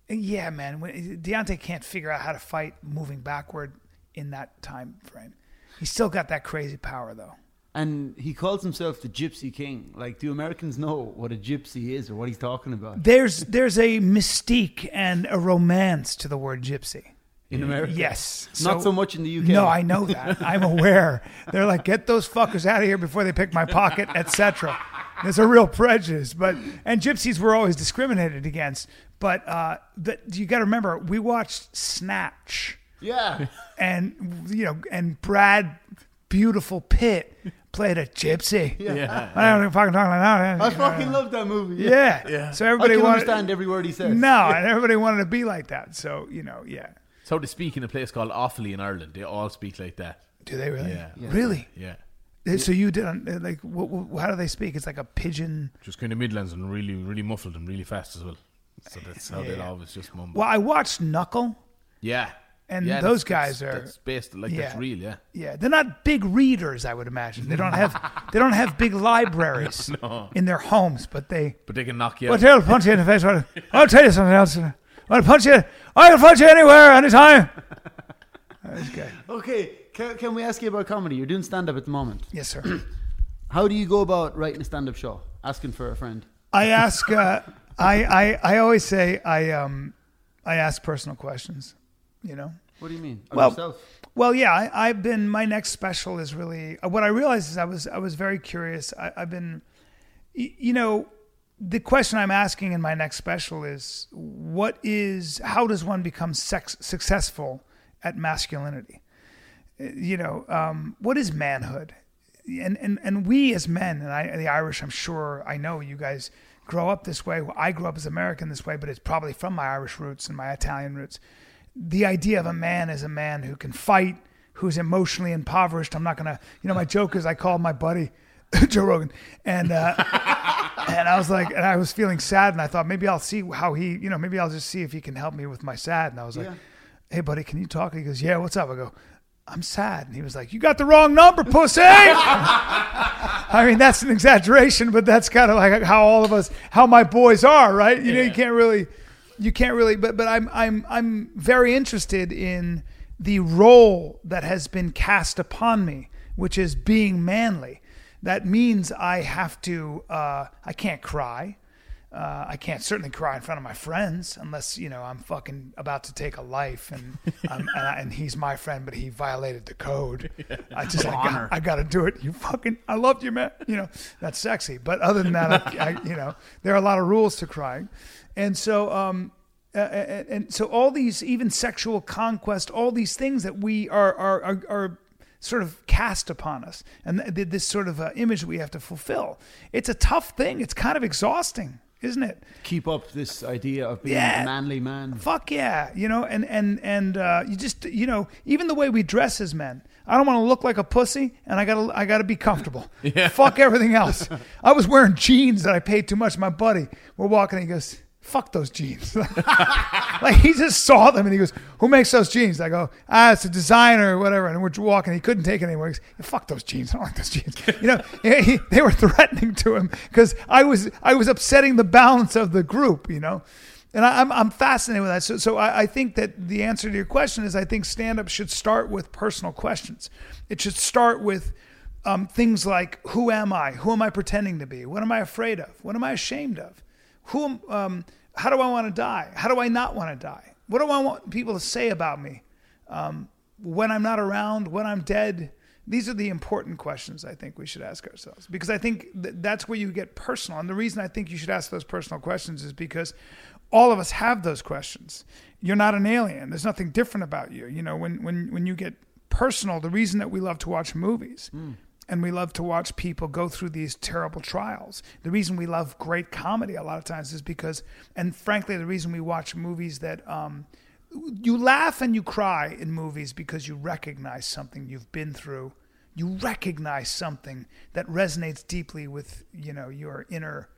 Yeah, man. When, Deontay can't figure out how to fight moving backward in that time frame. He's still got that crazy power, though. And he calls himself the Gypsy King. Like, do Americans know what a gypsy is or what he's talking about? There's there's a mystique and a romance to the word gypsy. In America? Yes. Not so much in the U K. No, I know that. I'm aware. They're like, get those fuckers out of here before they pick my pocket, et cetera. There's a real prejudice. But and gypsies were always discriminated against. But uh, the, you got to remember, we watched Snatch. Yeah. And, you know, and Brad Beautiful Pitt played a gypsy. Yeah. Yeah. I don't fucking talk like that. I fucking love that movie. Yeah. Yeah. So I everybody can wanted, understand every word he says. No, and everybody wanted to be like that. So, you know, yeah. So they speak in a place called Offaly in Ireland. They all speak like that. Do they really? Yeah. Yeah. Really? Yeah. So you did like what, what, how do they speak? It's like a pigeon. Just kind of Midlands and really, really muffled and really fast as well. So that's how Yeah. they'll always just mumble. Well, I watched Knuckle. Yeah. And yeah, those that's- guys that's, are- That's based, like, Yeah. that's real, yeah. Yeah, they're not big readers, I would imagine. They don't have they don't have big libraries No. in their homes, but they. But they can knock you Well, out. I'll punch you in the face. I'll, I'll tell you something else. I'll punch you. I can punch you anywhere, anytime. That's good. Okay, can, can we ask you about comedy? You're doing stand-up at the moment. Yes, sir. How do you go about writing a stand-up show? Asking for a friend. I ask. Uh, I, I I always say I um I ask personal questions. You know. What do you mean? Of Well, yourself? Well, yeah, I, I've been. My next special is really. What I realized is I was I was very curious. I, I've been, y- you know, the question I'm asking in my next special is what is how does one become sex, successful at masculinity? You know, um, what is manhood? And, and and we as men, and I, the Irish, I'm sure I know you guys grow up this way. Well, I grew up as American this way, but it's probably from my Irish roots and my Italian roots. The idea of a man is a man who can fight, who's emotionally impoverished. I'm not gonna, you know, my joke is I called my buddy Joe Rogan, and uh, and I was like, and I was feeling sad, and I thought maybe I'll see how he, you know, maybe I'll just see if he can help me with my sad. And I was like, Yeah. hey, buddy, can you talk? He goes, yeah, what's up? I go, I'm sad. And he was like, you got the wrong number, pussy. I mean, that's an exaggeration, but that's kind of like how all of us, how my boys are, right? You know, you can't really, you can't really, but, but I'm, I'm, I'm very interested in the role that has been cast upon me, which is being manly. That means I have to, uh, I can't cry. Uh, I can't certainly cry in front of my friends unless, you know, I'm fucking about to take a life and I'm, and, I, and he's my friend, but he violated the code. I just, I got, I got to do it. You fucking, I loved you, man. You know, that's sexy. But other than that, I, I, you know, there are a lot of rules to crying. And so, um, uh, and, and so all these, even sexual conquest, all these things that we are, are, are, are sort of cast upon us, and th- this sort of uh, image that we have to fulfill. It's a tough thing. It's kind of exhausting, isn't it? Keep up this idea of being Yeah. a manly man. Fuck yeah, you know, and and and uh, you just, you know, even the way we dress as men. I don't want to look like a pussy, and I gotta I gotta be comfortable. Yeah. Fuck everything else. I was wearing jeans that I paid too much. My buddy, we're walking, and he goes, "Fuck those jeans." Like he just saw them, and he goes, "Who makes those jeans?" I go, "Ah, it's a designer or whatever." And we're walking. He couldn't take it anymore. He goes, "Fuck those jeans. I don't like those jeans." You know, he, they were threatening to him because I was I was upsetting the balance of the group. You know. And I, I'm I'm fascinated with that. So so I, I think that the answer to your question is I think stand up should start with personal questions. It should start with um, things like who am I? Who am I pretending to be? What am I afraid of? What am I ashamed of? Who am, um, how do I want to die? How do I not want to die? What do I want people to say about me um, when I'm not around? When I'm dead? These are the important questions I think we should ask ourselves, because I think th- that's where you get personal. And the reason I think you should ask those personal questions is because all of us have those questions. You're not an alien. There's nothing different about you. You know, when when when you get personal, the reason that we love to watch movies mm. and we love to watch people go through these terrible trials, the reason we love great comedy a lot of times is because, and frankly, the reason we watch movies that um, you laugh and you cry in movies because you recognize something you've been through. You recognize something that resonates deeply with, you know, your inner,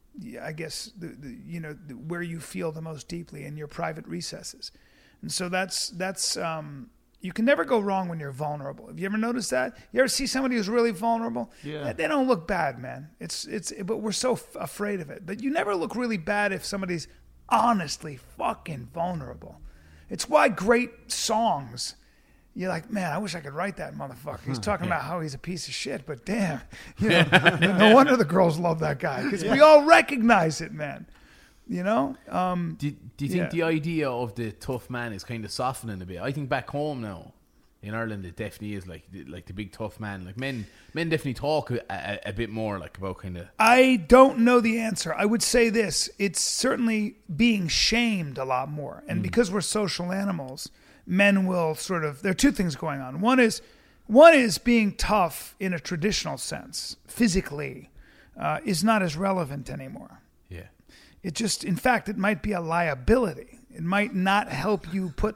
I guess, the, the, you know, the, where you feel the most deeply in your private recesses. And so that's, that's um, you can never go wrong when you're vulnerable. Have you ever noticed that? You ever see somebody who's really vulnerable? Yeah. They don't look bad, man. It's, it's, but we're so f- afraid of it. But you never look really bad if somebody's honestly fucking vulnerable. It's why great songs, you're like, man, I wish I could write that motherfucker. He's talking about how he's a piece of shit, but damn, you know, no wonder the girls love that guy because we all recognize it, man. You know? Um, Do, do you think yeah. the idea of the tough man is kind of softening a bit? I think back home now, in Ireland, it definitely is like the, like the big tough man. Like men, men definitely talk a, a, a bit more like about kind of. I don't know the answer. I would say this: it's certainly being shamed a lot more, and because we're social animals, men will sort of. There are two things going on. One is, one is being tough in a traditional sense, physically, uh, is not as relevant anymore. Yeah. It just, in fact, it might be a liability. It might not help you put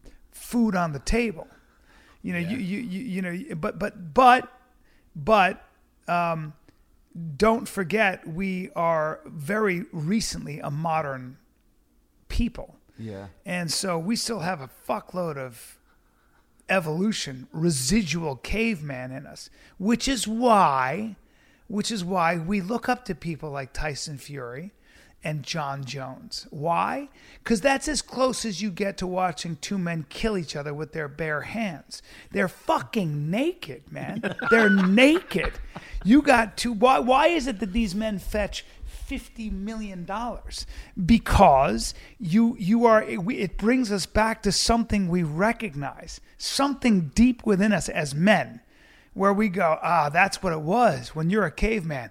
food on the table. You know, Yeah. you, you, you, you know, but, but, but, but, um, don't forget we are very recently a modern people. Yeah. And so we still have a fuckload of evolution, residual caveman in us, which is why, which is why we look up to people like Tyson Fury and John Jones. Why? Because that's as close as you get to watching two men kill each other with their bare hands. They're fucking naked, man. They're naked. You got to, why, why is it that these men fetch fifty million dollars? Because you, you are, it, we, it brings us back to something we recognize, something deep within us as men, where we go, ah, that's what it was when you're a caveman.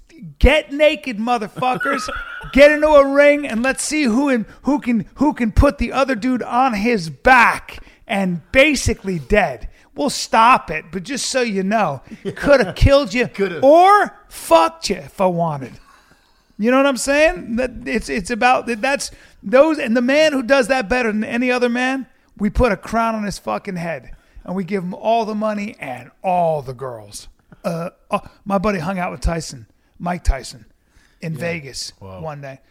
Get naked, motherfuckers. Get into a ring and let's see who in, who can who can put the other dude on his back and basically dead. We'll stop it, but just so you know, could have killed you Could've. or fucked you if I wanted. You know what I'm saying? That it's it's about that's those and the man who does that better than any other man, we put a crown on his fucking head and we give him all the money and all the girls. Uh, oh, my buddy hung out with Tyson. Mike Tyson in Vegas Wow. one day,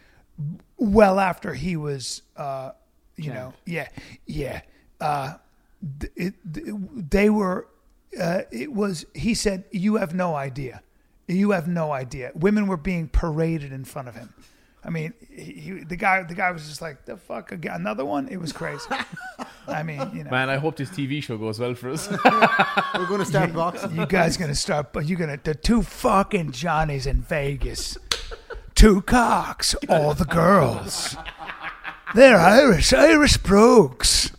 well after he was, uh, you know, yeah, yeah. Uh, th- it, th- they were, uh, it was, he said, you have no idea. You have no idea. Women were being paraded in front of him. I mean, he, he, the guy, the guy was just like, the fuck, again, another one? It was crazy. I mean, you know. Man, I hope this T V show goes well for us. We're going to start boxing. You guys gonna start, but you're gonna, the two fucking Johnnies in Vegas. Two cocks, all the girls. They're Irish, Irish brogues.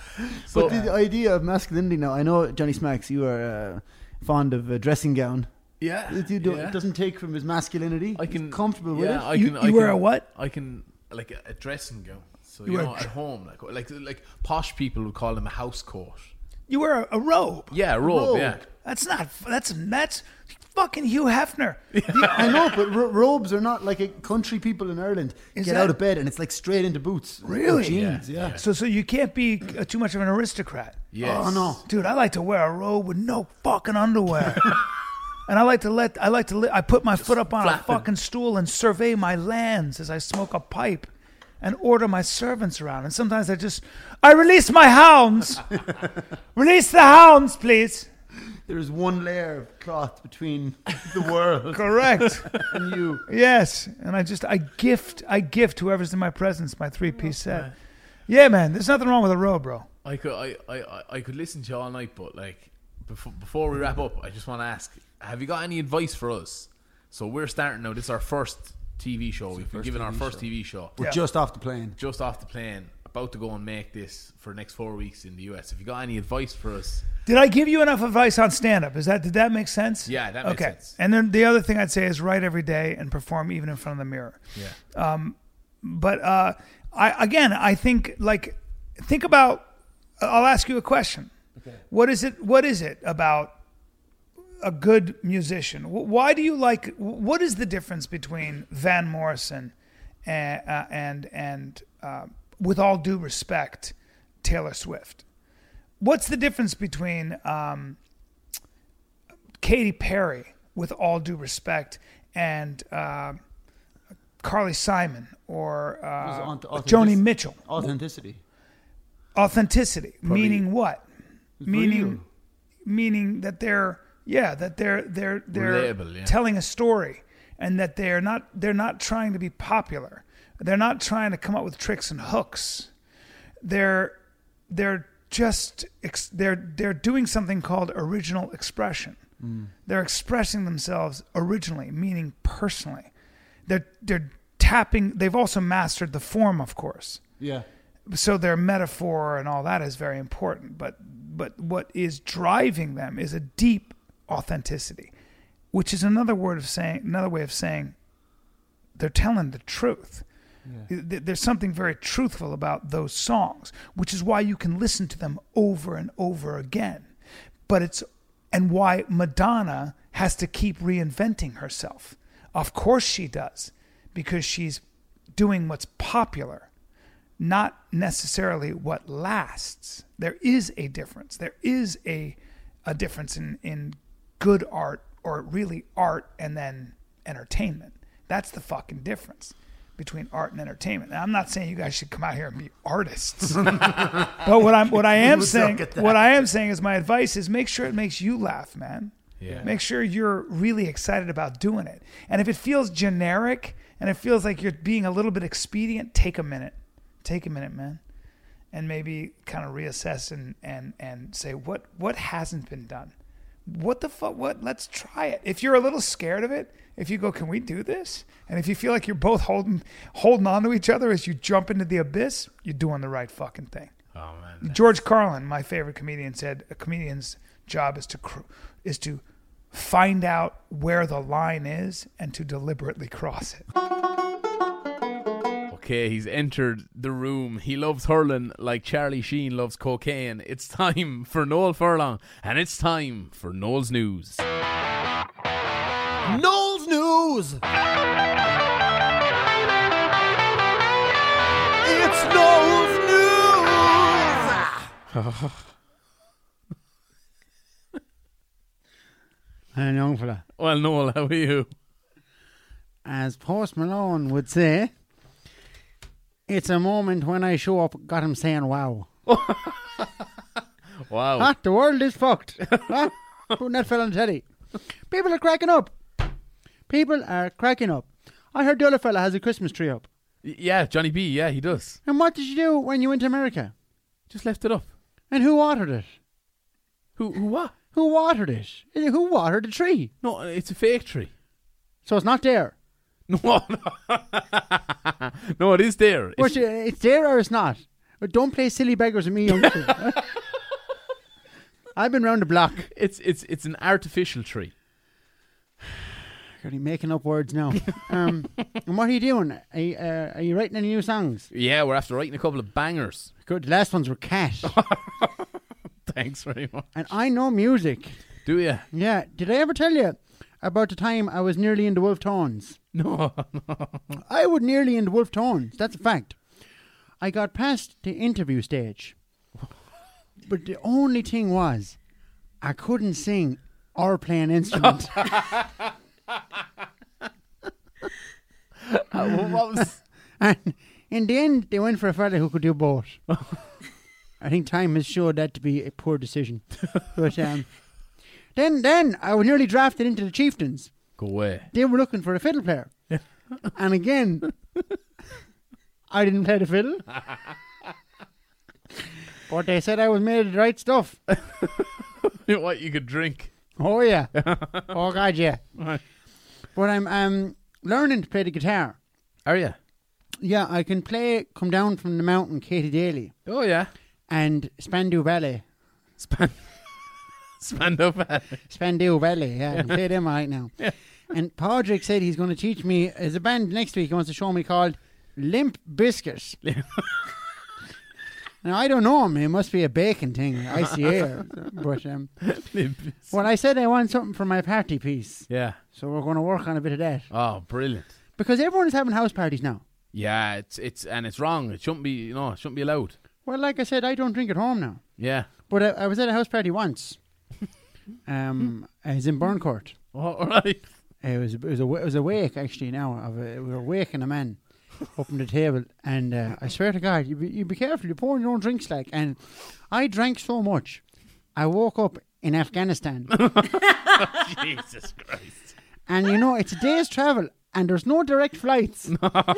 So, But the idea of masculinity now, I know, Johnny Smacks, you are uh, fond of a dressing gown. yeah, It, you don't, yeah. it doesn't take from his masculinity. I He's can comfortable with yeah, it. I You- can, I you can, wear a what? I can like a, a dressing gown. So You you, wear know, a at home, like like like posh people would call them a house coat. You wear a, a robe. Yeah, a robe. robe. Yeah, That's not. That's that's fucking Hugh Hefner. I know, but ro- robes are not like a country people in Ireland Is get that- out of bed and it's like straight into boots. or Really? jeans, yeah. Yeah. So so you can't be uh, too much of an aristocrat. yes. Oh, no. Dude, I like to wear a robe with no fucking underwear. And I like to let I like to li- I put my foot up on a flapping. fucking stool and survey my lands as I smoke a pipe and order my servants around. And sometimes I just I release my hounds. Release the hounds, please. There's one layer of cloth between the world Correct. and you. Yes. And I just I gift I gift whoever's in my presence my three piece set. Yeah, man. There's nothing wrong with a robe, bro. I could I, I, I- I could listen to you all night, but like before before we wrap up, I just want to ask: have you got any advice for us? So we're starting now. This is our first T V show. We've been first given our T V first show. T V show. We're Yeah. just off the plane. Just off the plane, about to go and make this for the next four weeks in the U S. Have you got any advice for us? Did I give you enough advice on stand up? Is that did that make sense? Yeah, that makes okay. sense. And then the other thing I'd say is write every day and perform even in front of the mirror. Yeah, But uh, I again, I think like think about. I'll ask you a question. Okay. What is it? What is it about a good musician? Wh- Why do you like? What is the difference between Van Morrison and uh, and and uh, with all due respect, Taylor Swift? What's the difference between um, Katy Perry, with all due respect, and uh, Carly Simon or uh, Authentic- Joni Mitchell? Authenticity. Authenticity, meaning what? Meaning, Real. meaning that they're yeah that they're they're they're Relatable, yeah. telling a story, and that they're not they're not trying to be popular. They're not trying to come up with tricks and hooks. They're they're just ex- they're they're doing something called original expression. Mm. They're expressing themselves originally, meaning personally. They're they're tapping. They've also mastered the form, of course. Yeah. So their metaphor and all that is very important. But but what is driving them is a deep authenticity, which is another word of saying another way of saying they're telling the truth. Yeah. There's something very truthful about those songs, which is why you can listen to them over and over again. But it's and why Madonna has to keep reinventing herself. Of course she does, because she's doing what's popular, not necessarily what lasts. There is a difference. There is a a difference in, in good art, or really art and then entertainment. That's the fucking difference between art and entertainment. And I'm not saying you guys should come out here and be artists. But what I'm what I am saying what I am saying is my advice is make sure it makes you laugh, man. Yeah. Make sure you're really excited about doing it. And if it feels generic and it feels like you're being a little bit expedient, take a minute. Take a minute, man. And maybe kind of reassess and and and say what what hasn't been done. What the fuck? What? Let's try it. If you're a little scared of it, if you go, can we do this? And if you feel like you're both holding holding on to each other as you jump into the abyss, you're doing the right fucking thing. Oh man. George Carlin, my favorite comedian, said a comedian's job is to cr- is to find out where the line is and to deliberately cross it. Okay, he's entered the room. He loves hurling like Charlie Sheen loves cocaine. It's time for Noel Furlong, and it's time for Noel's News. Noel's News! It's Noel's News! And young fella, Well, Noel, how are you? as Post Malone would say, it's a moment when I show up, got him saying wow. Wow. Huh? The world is fucked. Huh? Putting that fella on telly. People are cracking up. People are cracking up. I heard the other fella has a Christmas tree up. Y- Yeah, Johnny B, yeah, he does. And what did you do when you went to America? Just left it up. And who watered it? Who, who what? Who watered it? Who watered the tree? No, it's a fake tree. So it's not there. No, no. No, it is there. But It's, uh, it's there or it's not. But don't play silly beggars with me, young fella. I've been round the block. it's, it's, it's an artificial tree. Are you making up words now? um, and what are you doing? Are you, uh, are you writing any new songs? Yeah, we're after writing a couple of bangers. Good. The last ones were Cat. Thanks very much. And I know music. Do you? Yeah. Did I ever tell you about the time I was nearly in the Wolf Tones? No. I was nearly in the Wolf Tones. That's a fact. I got past the interview stage. But the only thing was, I couldn't sing or play an instrument. Uh, what was... And in the end, they went for a fella who could do both. I think time has showed that to be a poor decision. But um, then, then I was nearly drafted into the Chieftains. Go away. They were looking for a fiddle player. And again, I didn't play the fiddle. But they said I was made of the right stuff. What you could drink. Oh, yeah. Oh, God, yeah. Right. But I'm um, learning to play the guitar. Are you? Yeah, I can play Come Down from the Mountain, Katie Daly, Oh, yeah. and Spandau Ballet. Span... Spandau Ballet. Spandau Ballet, yeah. I can play them right now. Yeah. And Padraig said he's going to teach me, as a band next week, he wants to show me called Limp Biscuit. Now, I don't know him. It must be a bacon thing, I C A. But um, well, I said I want something for my party piece. Yeah. So we're going to work on a bit of that. Oh, brilliant. Because everyone is having house parties now. Yeah, it's it's and it's wrong. It shouldn't be. You know, it shouldn't be allowed. Well, like I said, I don't drink at home now. Yeah. But I, I was at a house party once. um, I was in Burncourt. Oh, all right. It was it was a it was a wake actually. Now of a, we were waking a man up on the table, and uh, I swear to God, you be, you be careful. You're pouring your own drinks, like. And I drank so much, I woke up in Afghanistan. Jesus Christ. And you know, it's a day's travel. and there's no direct flights.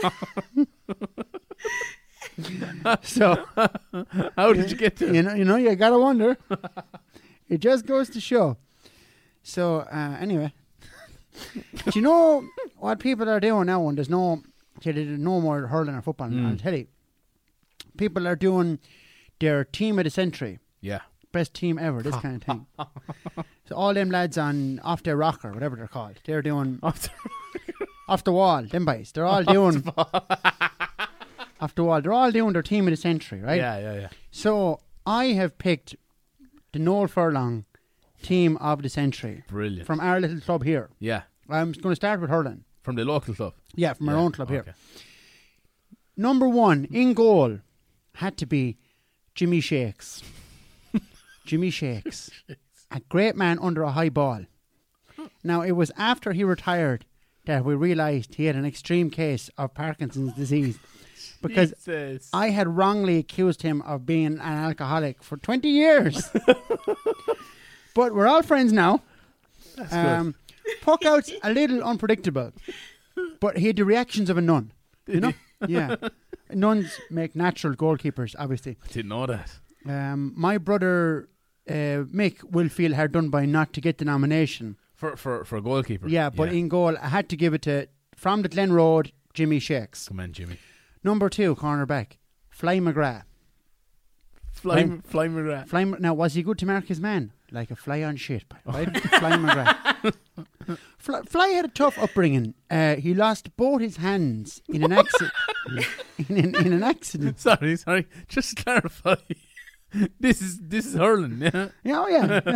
So How did you get there? you know, you know, you gotta wonder. It just goes to show. So uh, anyway, do you know what people are doing now? When there's no, there's no more hurling or football, Mm. I'll tell you. People are doing their team of the century, Yeah. best team ever, this kind of thing. So all them lads on off their rocker, whatever they're called, they're doing After off the wall. Them boys, they're all doing off the wall. They're all doing their team of the century, right? Yeah, yeah, yeah. So I have picked the Noel Furlong team of the century Brilliant. from our little club here. Yeah. I'm going to start with hurling. From the local club. Yeah, from our Yeah, own club here. okay. Number one in goal had to be Jimmy Shakes. Jimmy Shakes. A great man under a high ball. Now, it was after he retired that we realised he had an extreme case of Parkinson's disease. Because Jesus. I had wrongly accused him of being an alcoholic for twenty years. But we're all friends now. That's Um, Puck out's a little unpredictable, but he had the reactions of a nun. You know? Yeah. Nuns make natural goalkeepers, obviously. good. Didn't know that. Um, my brother uh, Mick will feel hard done by not to get the nomination. For for, for a goalkeeper. Yeah, but in goal, I had to give it to, from the Glen Road, Jimmy Shakes. Come on, Jimmy. Number two, cornerback, Fly McGrath. Fly, Right. fly McGrath. Fly, now, was he good to mark his man? Like a fly on shit, right? Fly McGrath. Fly, Fly had a tough upbringing. Uh, he lost both his hands in an accident. in, in, in an accident. Sorry, sorry. Just to clarify. This is this is hurling, yeah. Yeah, oh yeah.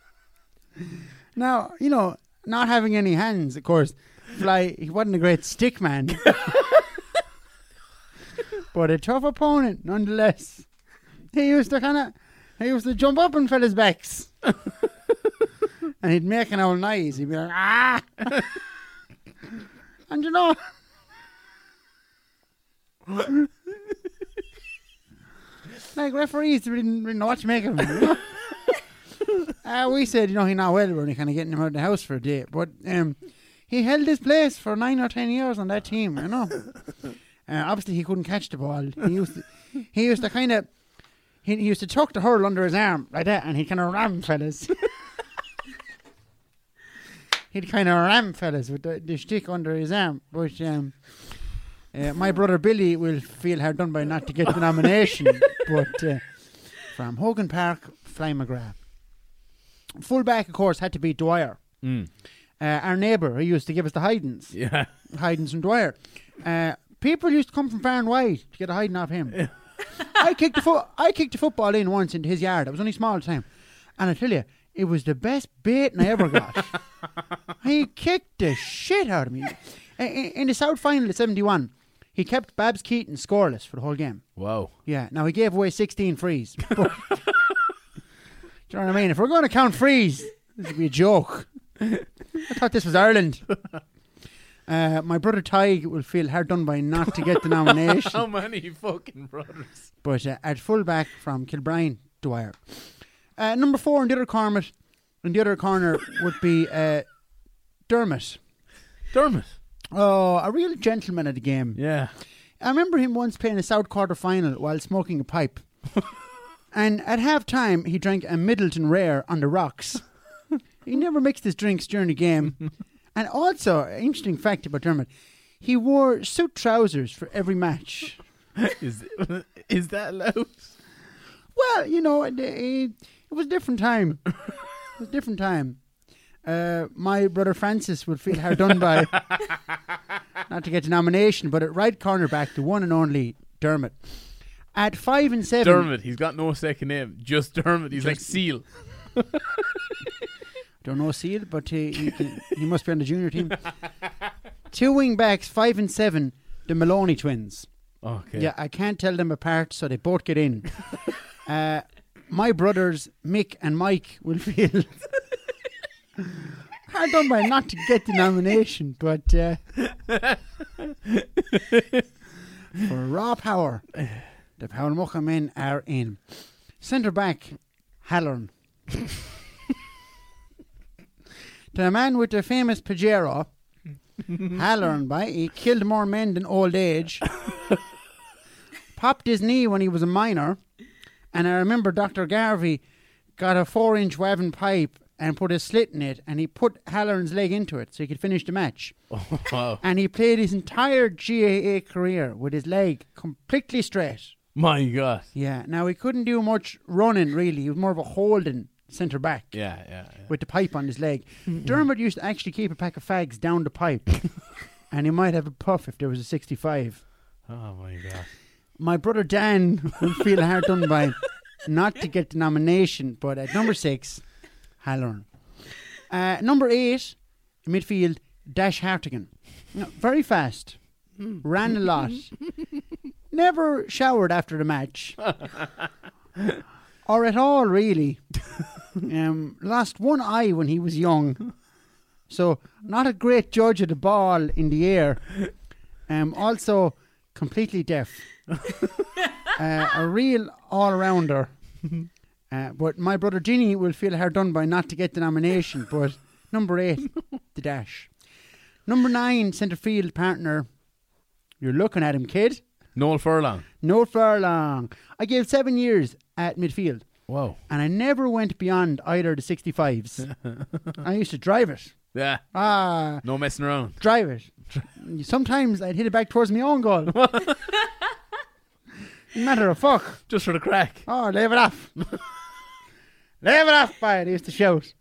Now, you know, not having any hands, of course, Fly, he wasn't a great stick man. But a tough opponent, nonetheless. He used to kind of, he used to jump up on fellas' backs. And he'd make an old noise. He'd be like, ah! And you know, like referees didn't really know what to make of him. You know? Uh, we said, you know, he's not well, we're only kind of getting him out of the house for a day. But um, he held his place for nine or ten years on that team, you know. Uh, obviously, he couldn't catch the ball. He used to, he used to kind of, he, he used to tuck the hurl under his arm like that, and he'd kind of ram fellas. He'd kind of ram fellas with the, the stick under his arm. But um, uh, my brother Billy will feel hard done by not to get the nomination. But uh, from Hogan Park, Fly McGrath. Fullback, of course, had to be Dwyer. Mm. Uh, our neighbour who used to give us the hidings. Yeah. Hidings from Dwyer. Uh, people used to come from far and wide to get a hiding off him. I kicked the fo- I kicked the football in once into his yard. It was only small at the time. And I tell you, it was the best baiting I ever got. He kicked the shit out of me. In, in the South final of seventy-one, he kept Babs Keaton scoreless for the whole game. Wow. Yeah, now he gave away sixteen frees. But, do you know what I mean? If we're going to count frees, this would be a joke. I thought this was Ireland. Uh, my brother Tig will feel hard done by not to get the nomination. How many fucking brothers? But uh, at fullback from Kilbrine, Dwyer. Uh, number four in the other corner, in the other corner would be uh, Dermot. Dermot. Oh, a real gentleman at the game. Yeah. I remember him once playing a South quarter final while smoking a pipe. And at half time, he drank a Middleton Rare on the rocks. He never mixed his drinks during the game. And also, an interesting fact about Dermot, he wore suit trousers for every match. Is is that allowed? Well, you know, it, it, it was a different time. It was a different time. Uh, my brother Francis would feel hard done by not to get the nomination, but at right cornerback, the one and only Dermot. At five and seven, Dermot. He's got no second name. Just Dermot. He's like Seal. don't know Seal, but he, he, can, he must be on the junior team. Two wing backs, five and seven, the Maloney twins. Okay. Yeah, I can't tell them apart, so they both get in. uh, my brothers Mick and Mike will feel hard done by not to get the nomination, but uh, for raw power, the Powellmucka men are in. Centre back, Halloran. The man with the famous Pajero, Halloran, by he killed more men than old age. Popped his knee when he was a minor. And I remember Doctor Garvey got a four-inch Wavin pipe and put a slit in it, and he put Halloran's leg into it so he could finish the match. Oh, wow. And he played his entire G A A career with his leg completely straight. My God. Yeah. Now, he couldn't do much running, really. He was more of a holding centre back. Yeah, yeah, yeah. With the pipe on his leg. Dermot used to actually keep a pack of fags down the pipe. And he might have a puff if there was a sixty-five. Oh, my God. My brother Dan will feel hard done by not to get the nomination, but at number six, Halloran. Uh, number eight, midfield, Dash Hartigan. No, very fast. Ran a lot. Never showered after the match. Or at all, really. Um, lost one eye when he was young. So, not a great judge of the ball in the air. Um, also, completely deaf. uh, a real all-rounder. Uh, but my brother Ginny will feel hard done by not to get the nomination. But number eight, the Dash. Number nine, centre field partner. You're looking at him, kid. Noel Furlong. Noel Furlong. I gave seven years at midfield. Wow. And I never went beyond either the sixty-fives. I used to drive it. Yeah. Ah, No messing around. drive it. Sometimes I'd hit it back towards my own goal. Matter of fuck. Just for the crack. Oh, leave it off. Leave it off, boy. They used to shout.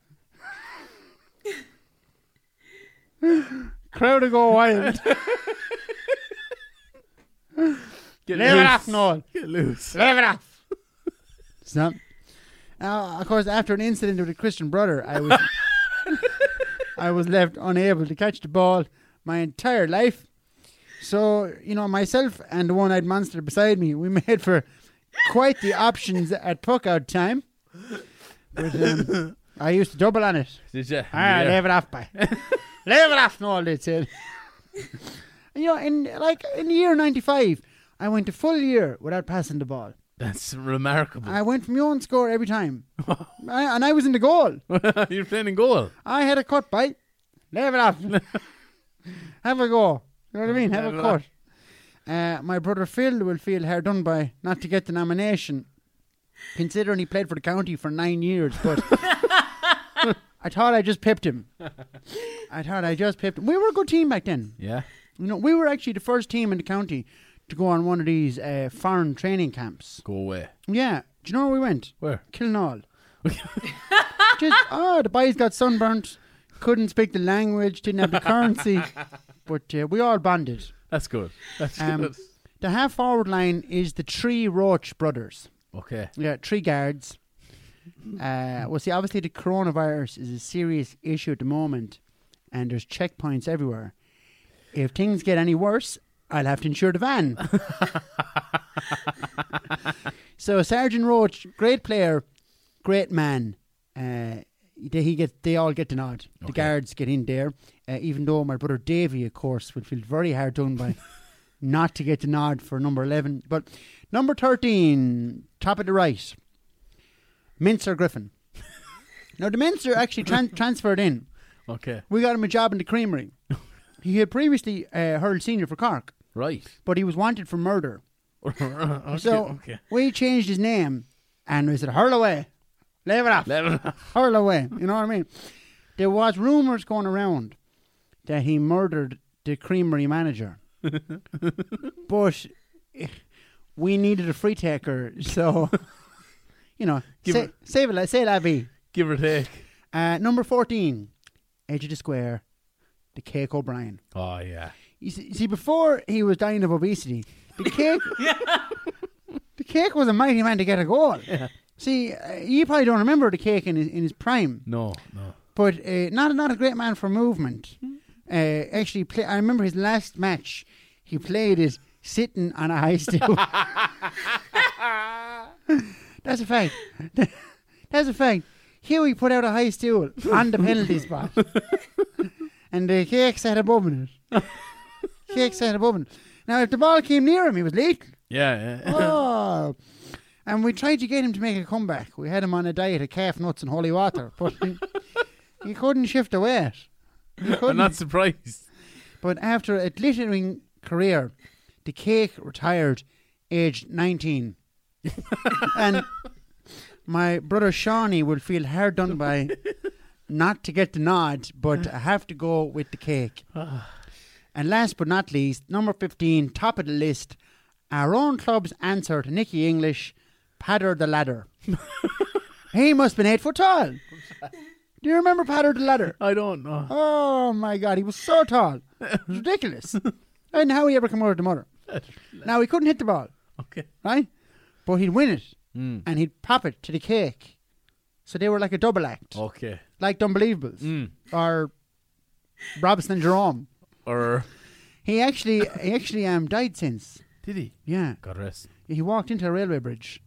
Crowd would go wild. Get Leave loose. it off, Noel. Get loose. Leave it off. Stop. Now, of course, after an incident with a Christian brother, I was I was left unable to catch the ball my entire life. So, you know, myself and the one-eyed monster beside me, we made for quite the options at puck-out time. But um, I used to double on it. Did you? Ah, leave it off, boy. Leave it off, Noel, they said. And, you know, in like in the year ninety-five, I went a full year without passing the ball. That's remarkable. I went from your own score every time. I, and I was in the goal. You're playing in goal. I had a cut, bite. Leave it off. Have a go. You know what I mean? Have Leave a it cut. Uh, my brother Phil will feel hard done by not to get the nomination, considering he played for the county for nine years. But I thought I just pipped him. I thought I just pipped him. We were a good team back then. Yeah. You know, we were actually the first team in the county to go on one of these uh, foreign training camps. Go away. Yeah. Do you know where we went? Where? Kilnall. Just, oh, the boys got sunburnt, couldn't speak the language, didn't have the currency, but uh, we all bonded. That's good. That's Um, good. The half forward line is the three Roach brothers. Okay. Yeah, three guards. Uh, well, see, obviously the coronavirus is a serious issue at the moment, and there's checkpoints everywhere. If things get any worse, I'll have to insure the van. So Sergeant Roach, great player, great man. Uh, they, he get, they all get the nod. The Okay. guards get in there, uh, even though my brother Davy, of course, would feel very hard done by not to get the nod for number eleven. But number thirteen, top of the right, Mincer Griffin. Now, the Mincer actually tran- transferred in. Okay. We got him a job in the creamery. He had previously uh, hurled senior for Cork, Right. but he was wanted for murder. okay. So okay. we changed his name and we said, hurl away. Leave it off. Level off. Hurl away. You know what I mean? There was rumours going around that he murdered the creamery manager. But eh, we needed a free taker, so, you know, Give say, it- save it, say la vie. Give or take. Uh, number fourteen, edge of the square, the Cake O'Brien. Oh, yeah. You see, you see, before he was dying of obesity, the Cake, the Cake was a mighty man to get a goal. Yeah. See, uh, you probably don't remember the Cake in his, in his prime, No, no. but uh, not not a great man for movement. Uh, actually, play, I remember his last match. He played it sitting on a high stool. That's a fact. That's a fact. Huey put out a high stool on the penalty spot, and the Cake sat above it. Cake sat above it. Now, if the ball came near him, he was lethal. Yeah, yeah. Oh. And we tried to get him to make a comeback. We had him on a diet of calf nuts and holy water, but he, he couldn't shift the weight. He I'm couldn't. not surprised. But after a glittering career, the cake retired aged nineteen. And my brother Shawnee will feel hard done by not to get the nod, but I have to go with the cake. And last but not least, number fifteen, top of the list, our own club's answer to Nicky English, Padder the Ladder. He must have been eight foot tall. Do you remember Padder the Ladder? I don't know. Oh my God, he was so tall. It was ridiculous. I don't know how he ever came out of the mother. Now, he couldn't hit the ball, Okay. right? But he'd win it, Mm. and he'd pop it to the cake. So they were like a double act, Okay. like the Unbelievables, Mm. or Robinson and Jerome. Or He actually, he actually um, died since. did he? Yeah. God rest. He walked into a railway bridge.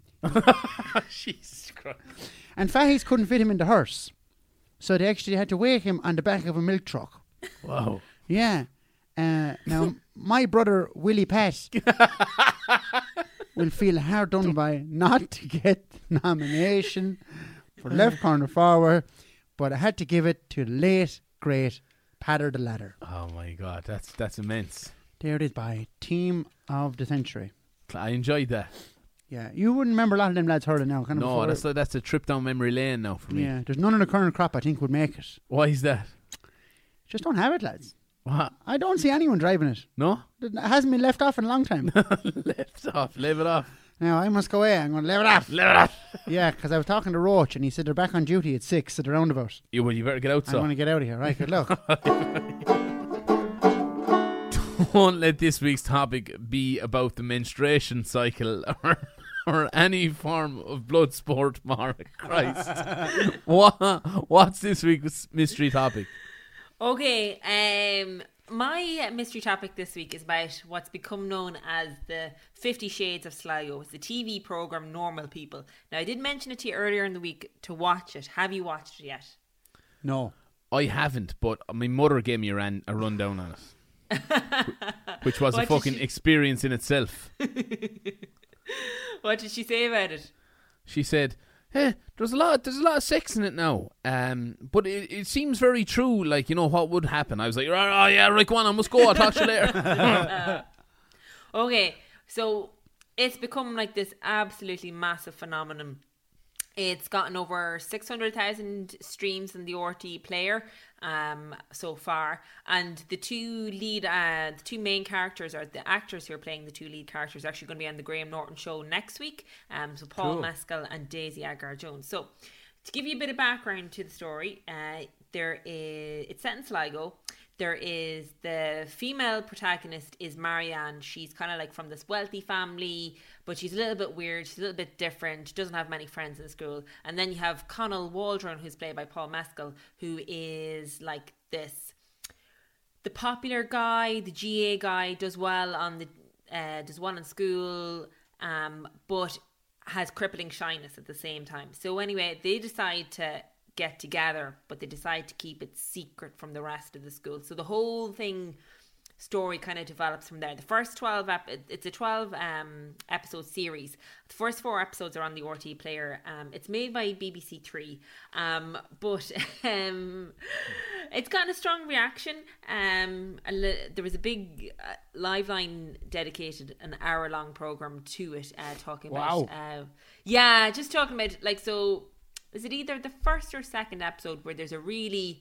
Jesus Christ. And fatties couldn't fit him in the hearse. So they actually had to wake him on the back of a milk truck. Wow. Yeah. Uh, now, my brother, Willie Pat, will feel hard done by not to get nomination for left corner forward, but I had to give it to the late, great Padder the Ladder. Oh my God, that's that's immense. There it is by Team of the Century. I enjoyed that. Yeah, you wouldn't remember a lot of them lads hurling now, kind of. No, before- that's a, that's a trip down memory lane now for me. Yeah, there's none in the current crop I think would make it. Why is that? Just don't have it, lads. What? I don't see anyone driving it. No? It hasn't been left off in a long time. Left off. Leave it off. Now, I must go away. I'm going to leave it off. Leave it off. Yeah, because I was talking to Roach and he said they're back on duty at six at the roundabout. You, well, you better get out, I'm so. going to get out of here. Right, good luck. Don't let this week's topic be about the menstruation cycle or or any form of blood sport, Mark. Christ. what, what's this week's mystery topic? Okay, um, my mystery topic this week is about what's become known as the Fifty Shades of Sligo. It's the T V programme Normal People. Now, I did mention it to you earlier in the week to watch it. Have you watched it yet? No. I haven't, but my mother gave me a, ran, a rundown on it. Which was What a did fucking she- experience in itself. What did she say about it? She said, "Hey, there's a lot, there's a lot of sex in it now, um, but it, it seems very true. Like, you know what would happen." I was like, "Oh, oh yeah, right, go on, I must go. I'll talk to you later." Okay, so it's become like this absolutely massive phenomenon. It's gotten over six hundred thousand streams in the R T player um, so far. And the two lead, uh, the two main characters, are the actors who are playing the two lead characters, are actually going to be on the Graham Norton show next week. Um, so Paul Cool. Mescal and Daisy Agar-Jones. So to give you a bit of background to the story, uh, there is it's set in Sligo. There is the female protagonist is Marianne. She's kind of like from this wealthy family, but she's a little bit weird. She's a little bit different. She doesn't have many friends in school. And then you have Connell Waldron, who's played by Paul Mescal, who is like this, the popular guy, the G A guy, does well on the, uh, does well in school, um, but has crippling shyness at the same time. So anyway, they decide to get together, but they decide to keep it secret from the rest of the school. So the whole thing story kind of develops from there. The first twelve ep- it's a twelve um episode series. The first four episodes are on the R T player. Um it's made by B B C Three. Um but um it's gotten a strong reaction. Um a li- there was a big uh, live line dedicated an hour long program to it, uh talking Wow. about uh yeah, just talking about like, so is it either the first or second episode where there's a really,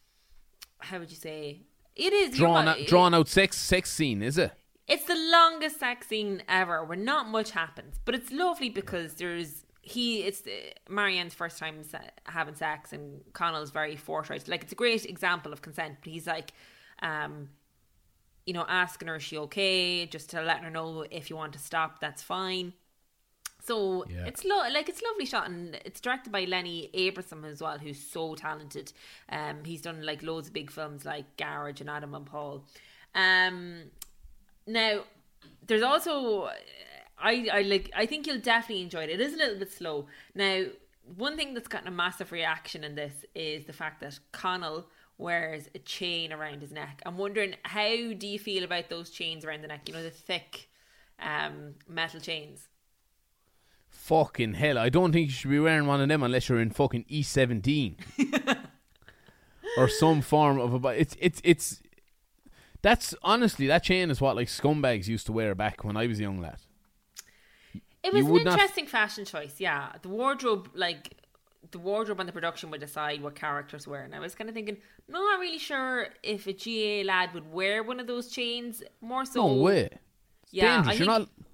how would you say, it is you're drawn right, out, drawn out sex sex scene, is it? it's the longest sex scene ever where not much happens, but it's lovely because there's he it's uh, Marianne's first time se- having sex, and Connell's very forthright. Like, it's a great example of consent, but he's like um you know, asking her is she okay, just to let her know if you want to stop, that's fine. So Yeah. it's lo- like it's lovely shot, and it's directed by Lenny Abraham as well, who's so talented. Um, he's done like loads of big films like Garage and Adam and Paul. Um, now there's also I I like I think you'll definitely enjoy it. It is a little bit slow. Now, one thing that's gotten a massive reaction in this is the fact that Connell wears a chain around his neck. I'm wondering, how do you feel about those chains around the neck? You know, the thick um, metal chains. Fucking hell, I don't think you should be wearing one of them unless you're in fucking E seventeen. Or some form of a... It's, it's, it's... That's honestly, that chain is what like scumbags used to wear back when I was a young lad. It was You an would not- interesting fashion choice, yeah. The wardrobe, like, the wardrobe and the production would decide what characters wear. And I was kind of thinking, not really sure if a G A A lad would wear one of those chains. More so. No way. It's Yeah, dangerous. I You're think- not.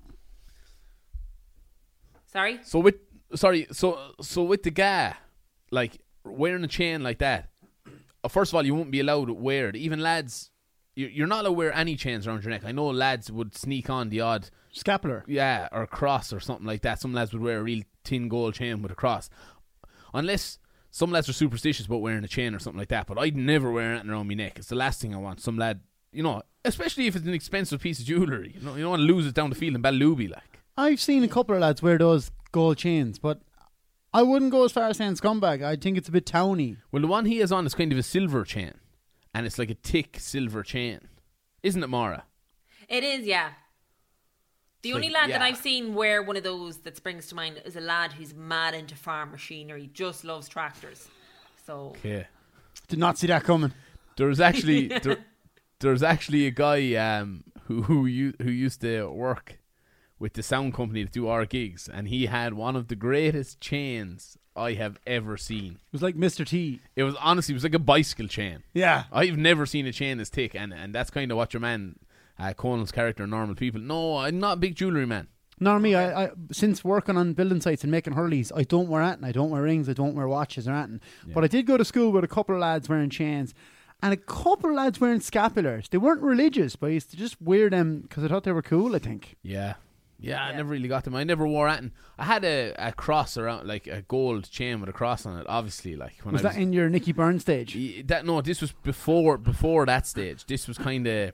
Sorry? So with sorry, so so with the guy, like wearing a chain like that. uh, First of all, you won't be allowed to wear it. Even lads, you- you're not allowed to wear any chains around your neck. I know lads would sneak on the odd. Scapular. Yeah, or a cross or something like that. Some lads would wear a real tin gold chain with a cross. Unless some lads are superstitious about wearing a chain or something like that. But I'd never wear anything around my neck. It's the last thing I want. Some lad, you know, especially if it's an expensive piece of jewellery. You know, you don't want to lose it down the field in Ballooby, like. I've seen a couple of lads wear those gold chains, but I wouldn't go as far as saying scumbag. I think it's a bit towny. Well, the one he has on is kind of a silver chain. And it's like a thick silver chain. Isn't it, Mara? It is, yeah. The It's only like- lad that yeah. I've seen wear one of those that springs to mind is a lad who's mad into farm machinery, just loves tractors. So, Okay. Did not see that coming. There's actually there, there's actually a guy um who who u- who used to work with the sound company to do our gigs, and he had one of the greatest chains I have ever seen. It was like Mister T. It was honestly, it was like a bicycle chain. Yeah. I've never seen a chain as thick, and and that's kind of what your man uh, Conan's character in Normal People. No, I'm not a big jewellery man. Not me. I, I since working on building sites and making hurleys, I don't wear anything. I don't wear rings. I don't wear watches or anything. But I did go to school with a couple of lads wearing chains, and a couple of lads wearing scapulars. They weren't religious, but I used to just wear them because I thought they were cool. I think. Yeah. Yeah, I Yeah. never really got them. I never wore anything. I had a, a cross around, like a gold chain with a cross on it. Obviously, like when Was I that in your Nicky Byrne stage? Y- That no, this was before before that stage. This was kind of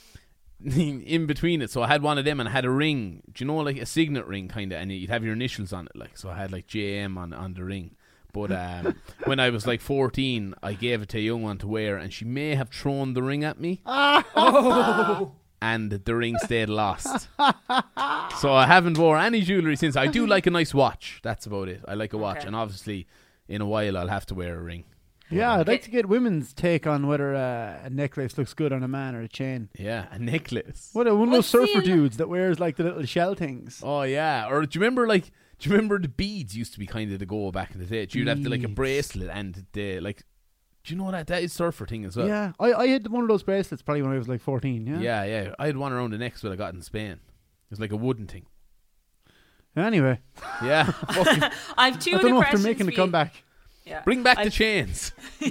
in between it. So I had one of them, and I had a ring. Do you know, like a signet ring, kind of, and you'd have your initials on it. Like, so I had like J M on on the ring. But um, when I was like fourteen, I gave it to a young one to wear, and she may have thrown the ring at me. And the ring stayed lost. So I haven't wore any jewellery since. I do like a nice watch. That's about it. I like a watch, Okay. and obviously, in a while, I'll have to wear a ring. Yeah, I'd like to get women's take on whether uh, a necklace looks good on a man or a chain. Yeah, a necklace. What one of those Well, surfer see, dudes that wears like the little shell things. Oh yeah, or do you remember like? Do you remember the beads used to be kind of the go back in the day? You'd have to like a Beads. bracelet and the like. Do you know that that is surfer thing as well? Yeah, I, I had one of those bracelets probably when I was like fourteen. Yeah. yeah, yeah. I had one around the neck that I got in Spain. It was like a wooden thing. Anyway, Yeah, fucking I have two I other don't know if they're questions making for a you. comeback. Yeah. bring back the I've- chains.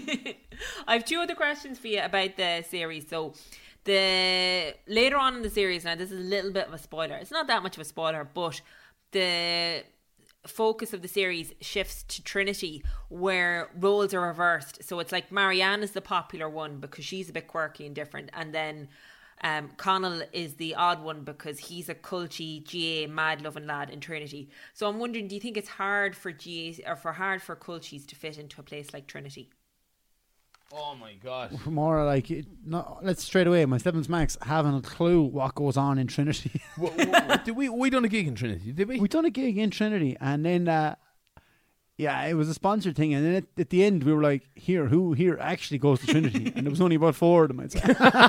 I have two other questions for you about the series. So, the later on in the series, now this is a little bit of a spoiler. It's not that much of a spoiler, but the focus of the series shifts to Trinity, where roles are reversed. So it's like Marianne is the popular one because she's a bit quirky and different, and then um, Connell is the odd one because he's a culty G A mad loving lad in Trinity. So I'm wondering, do you think it's hard for G A or for hard for culties to fit into a place like Trinity? Oh my god. More like, it- no, let's straight away. My Sevens Max having a clue what goes on in Trinity. What, what, did we we done a gig in Trinity? Did we? we done a gig in Trinity, and then uh, yeah, it was a sponsored thing. And then at, at the end, we were like, "Here, who here actually goes to Trinity?" And there was only about four of them. I'd say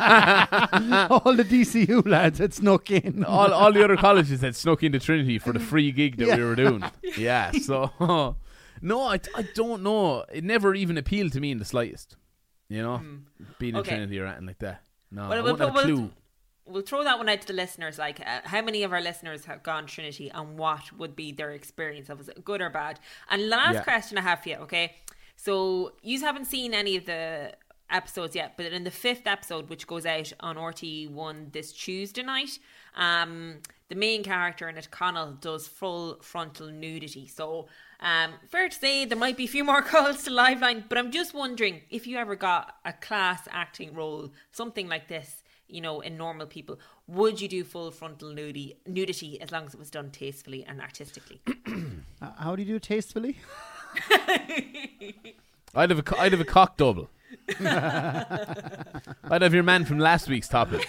all the D C U lads had snuck in. all all the other colleges had snuck into Trinity for the free gig that Yeah. we were doing. Yeah. So no, I I don't know. It never even appealed to me in the slightest. You know, being in Okay. Trinity or anything like that. No, Well, I we'll wouldn't have a put- we'll- clue. We'll throw that one out to the listeners. Like, uh, how many of our listeners have gone Trinity, and what would be their experience of it, good or bad? And last Yeah. question I have for you, okay? So, you haven't seen any of the episodes yet, but in the fifth episode, which goes out on R T one this Tuesday night, um, the main character in it, Connell, does full frontal nudity. So, um, fair to say there might be a few more calls to Liveline, but I'm just wondering if you ever got a class acting role, something like this, you know, in Normal People, would you do full frontal nudity, nudity as long as it was done tastefully and artistically? Uh, how do you do it tastefully? I'd have a co- I'd have a cock double. I'd have your man from last week's topic,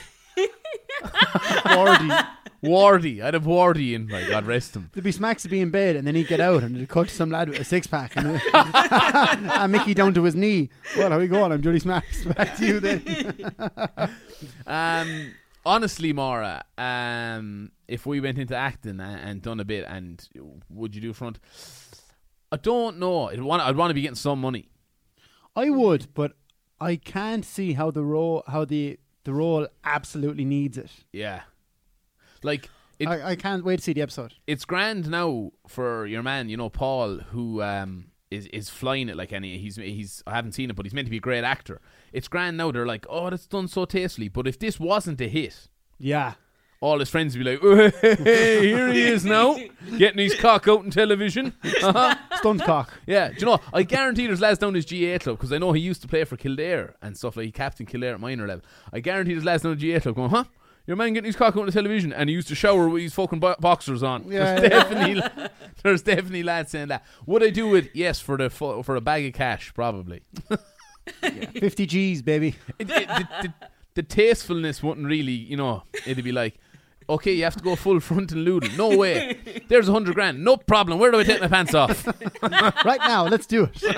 Wardy. Wardy. I'd have Wardy in. My God rest him. There'd be Smacks to be in bed, and then he'd get out, and it'd cut to some lad with a six pack, and, and Mickey down to his knee. Well, how are we going? I'm Jody Smacks. Back to you then. Um, honestly, Maura, um, if we went into acting and, and done a bit, and would you do front? I don't know. I'd want, I'd want to be getting some money. I would, but I can't see how the role, how the the role absolutely needs it. Yeah, like it, I, I can't wait to see the episode. it's grand now for your man, you know, Paul, who um is is flying it like any. He's he's I haven't seen it, but he's meant to be a great actor. It's grand now. They're like, oh, that's done so tastefully. But if this wasn't a hit, Yeah. all his friends would be like, oh, hey, hey, here he is now, getting his cock out on television. Uh-huh. Stunt cock. Yeah, do you know, I guarantee there's lads down his G A club, because I know he used to play for Kildare and stuff, like he captained Kildare at minor level. I guarantee there's lads down the G A club going, huh? Your man getting his cock out on the television, and he used to shower with his fucking bo- boxers on. Yeah, there's, yeah. definitely, there's definitely lads saying that. Would I do it? Yes, for the fu- for a bag of cash, probably. fifty G's, baby. It, it, the, the, the tastefulness wouldn't really, you know, it'd be like, okay, you have to go full front and loodle. No way. There's a hundred grand. No problem. Where do I take my pants off? Right now, let's do it.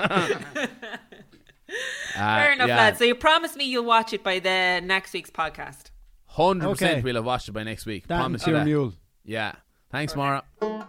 Fair enough, lads. So you promised me you'll watch it by the next week's podcast. one hundred percent Okay. we'll have watched it by next week. Damn, Promise you your that. mule. Yeah. Thanks, Mara.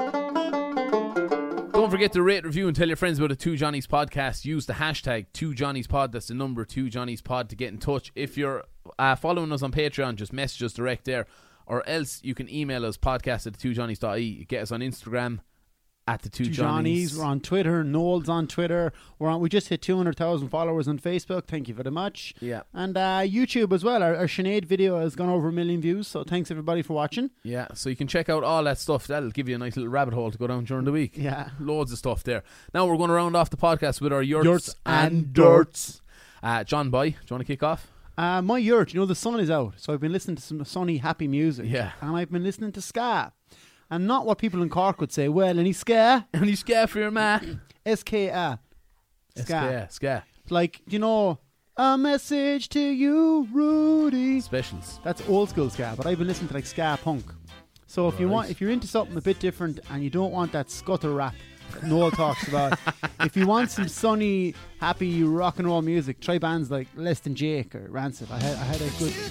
Don't forget to rate, review, and tell your friends about the Two Johnnies podcast. Use the hashtag Two Johnnies Pod. That's the number Two Johnnies Pod to get in touch. If you're uh, following us on Patreon, just message us direct there. Or else you can email us podcast at the two johnnies dot I E. Get us on Instagram at the two Two Johnnies. Johnnies. We're on Twitter. Noel's on Twitter. We're on. We just hit two hundred thousand followers on Facebook. Thank you very much. Yeah. And uh, YouTube as well. Our, our Sinead video has gone over a million views. So thanks everybody for watching. Yeah, so you can check out all that stuff. That'll give you a nice little rabbit hole to go down during the week. Yeah. Loads of stuff there. Now we're going to round off the podcast with our yurts, Yurts and and dirts. Uh, John Boy, do you want to kick off? Uh, my yurt, you know, the sun is out. So I've been listening to some sunny, happy music. Yeah. And I've been listening to ska. And not what people in Cork would say, well, any ska? Any ska for your ma? S K A. Ska. Ska. Ska. Like, you know, a message to you, Rudy. Specials. That's old school ska, but I've been listening to like ska punk. So if you Right. want, if you're into something a bit different and you don't want that scutter rap that Noel talks about, if you want some sunny, happy rock and roll music, try bands like Less Than Jake or Rancid. I had, I had a good.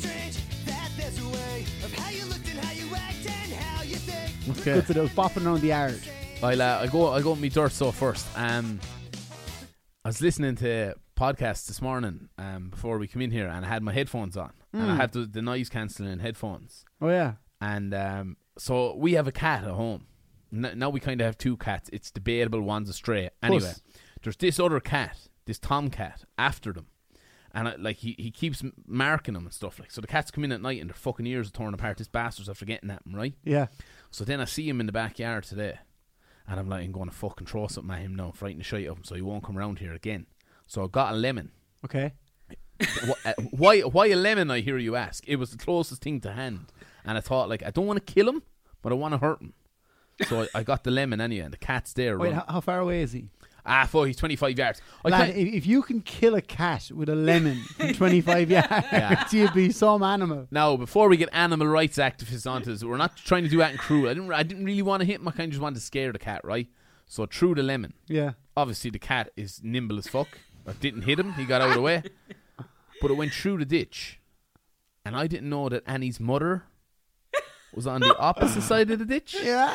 Okay. Good bit of bopping around the yard. I'll, uh, I'll go. I'll go with me dirt so first. Um, I was listening to podcasts this morning um, before we come in here, and I had my headphones on, and I Mm. had the, the noise cancelling headphones. Oh yeah. And um, so we have a cat at home. N- now we kind of have two cats. It's debatable. One's a stray. Anyway, Puss. there's this other cat, this tomcat, after them. And I, like he, he keeps m- marking them and stuff. Like So the cats come in at night and their fucking ears are torn apart. This bastard's after getting at them, right? Yeah. So then I see him in the backyard today. And I'm like, I'm going to fucking throw something at him now, frighten the shit out of him so he won't come around here again. So I got a lemon. Okay. Wh- uh, why why a lemon, I hear you ask? It was the closest thing to hand. And I thought, like, I don't want to kill him, but I want to hurt him. So I, I got the lemon anyway, and the cat's there. Wait, running. how, how far away is he? Ah, fuck, he's twenty-five yards. I Lad, can't- if, if you can kill a cat with a lemon from twenty-five yards, Yeah. you'd be some animal. Now, before we get animal rights activists onto this, we're not trying to do that in cruel. I didn't, I didn't really want to hit him. I kind of just wanted to scare the cat, right? So threw the lemon. Yeah. Obviously, the cat is nimble as fuck. I didn't hit him. He got out of the way. But it went through the ditch. And I didn't know that Annie's mother was on the opposite side of the ditch. Yeah.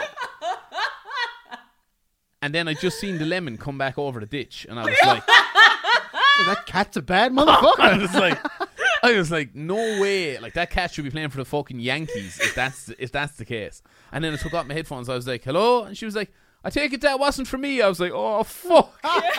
And then I just seen the lemon come back over the ditch. And I was like, That cat's a bad motherfucker. I was like, I was like, no way. Like, that cat should be playing for the fucking Yankees if that's if that's the case. And then I took out my headphones. I was like, hello? And she was like, I take it that wasn't for me. I was like, oh, fuck.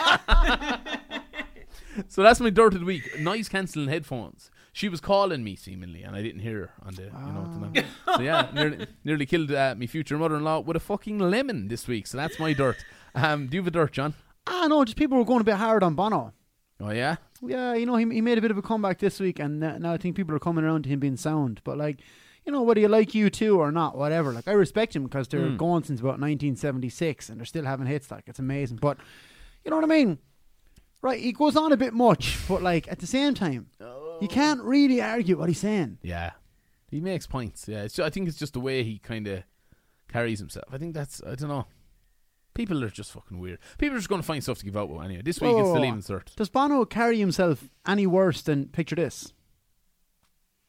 So that's my dirt of the week. Noise cancelling headphones. She was calling me seemingly, and I didn't hear her on the, you know. To know. So yeah, nearly, nearly killed uh, my future mother-in-law with a fucking lemon this week. So that's my dirt. Um, do you have a dirt, John? Ah, no, just people were going a bit hard on Bono. Oh yeah. Yeah, you know, he he made a bit of a comeback this week, and now now I think people are coming around to him being sound. But, like, you know, whether you like U two or not, whatever. Like, I respect him because they're Mm. going since about nineteen seventy-six, and they're still having hits. Like, it's amazing. But, you know what I mean? Right, he goes on a bit much, but, like, at the same time, you can't really argue what he's saying. Yeah, he makes points. Yeah, it's ju- I think it's just the way he kind of carries himself. I think that's, I don't know. People are just fucking weird. People are just going to find stuff to give out with anyway. This week Whoa, it's whoa, the whoa. leaving cert. Does Bono carry himself any worse than, picture this,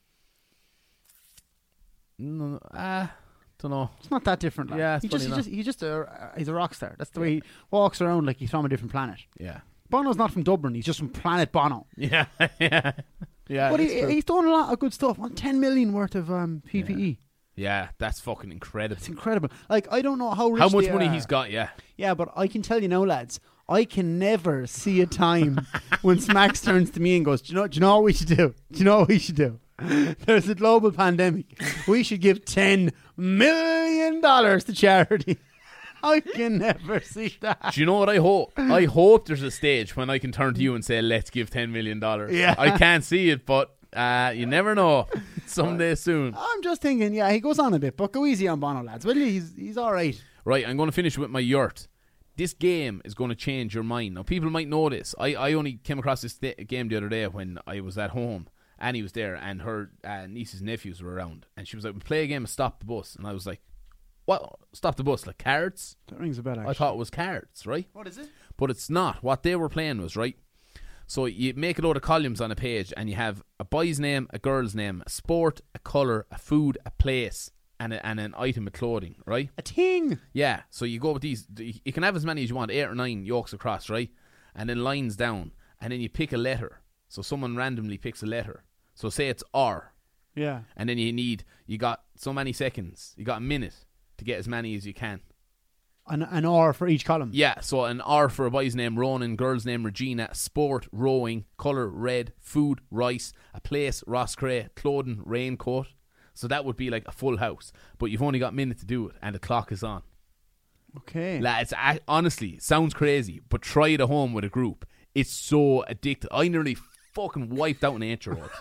Uh, don't know. It's not that different. Like. Yeah, it's he just, funny he just, he's just a, he's a rock star. That's the way he walks around like he's from a different planet. Yeah. Bono's not from Dublin. He's just from Planet Bono. Yeah, yeah, yeah. But that's he, true. he's done a lot of good stuff. On ten million worth of um, P P E. Yeah, that's fucking incredible. It's incredible. Like, I don't know how rich How much they money are. he's got, yeah. Yeah, but I can tell you now, lads, I can never see a time when Smacks turns to me and goes, do you know, do you know what we should do? Do you know what we should do? There's a global pandemic. We should give ten million dollars to charity. I can never see that. Do you know what I hope? I hope there's a stage when I can turn to you and say, let's give ten million dollars. Yeah. I can't see it, but uh, you never know. Someday soon. I'm just thinking, yeah, he goes on a bit, but go easy on Bono, lads. Will you? He's, he's all right. Right, I'm going to finish with my yurt. This game is going to change your mind. Now, people might know this. I, I only came across this th- game the other day when I was at home. Annie was there, and her uh, nieces and nephews were around. And she was like, we play a game of Stop the Bus. And I was like, what? Stop the Bus? Like cards? That rings a bell, actually. I thought it was cards, right? What is it? But it's not. What they were playing was, right, so you make a load of columns on a page, and you have a boy's name, a girl's name, a sport, a colour, a food, a place, and, a, and an item of clothing, right? A ting. Yeah, so you go with these. You can have as many as you want, eight or nine yolks across, right? And then lines down, and then you pick a letter. So someone randomly picks a letter. So say it's R, Yeah. and then you need, you got so many seconds, you got a minute to get as many as you can. An, an R for each column. Yeah, so an R for a boy's name, Ronan, girl's name, Regina, sport, rowing, colour, red, food, rice, a place, Ross Cray, clothing, raincoat. So that would be like a full house. But you've only got a minute to do it, and the clock is on. Okay. Lads, I, honestly, it sounds crazy, but try it at home with a group. It's so addictive. I nearly fucking wiped out an eight-year-old.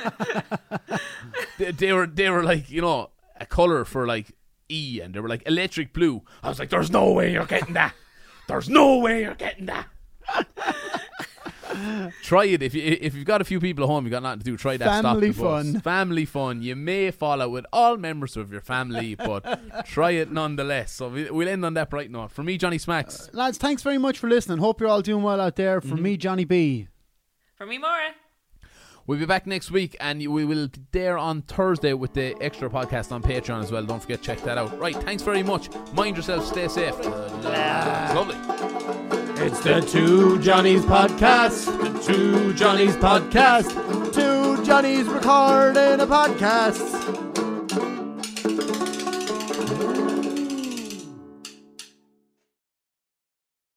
they, they were, they were like, you know, a colour for like E, and they were like electric blue. I was like, there's no way you're getting that. There's no way you're getting that. Try it if you if you've got a few people at home, you got nothing to do. Try that. Family Stop the Bus. fun. Family fun. You may fall out with all members of your family, but try it nonetheless. So we- we'll end on that bright note. For me, Johnny Smacks. Uh, lads, thanks very much for listening. Hope you're all doing well out there. From Mm-hmm. me, Johnny B. For me, Maura. We'll be back next week, and we will be there on Thursday with the extra podcast on Patreon as well. Don't forget to check that out. Right, thanks very much. Mind yourself, stay safe. Lovely. It's the Two Johnnies podcast. The Two Johnnies podcast. Two Johnnies recording a podcast.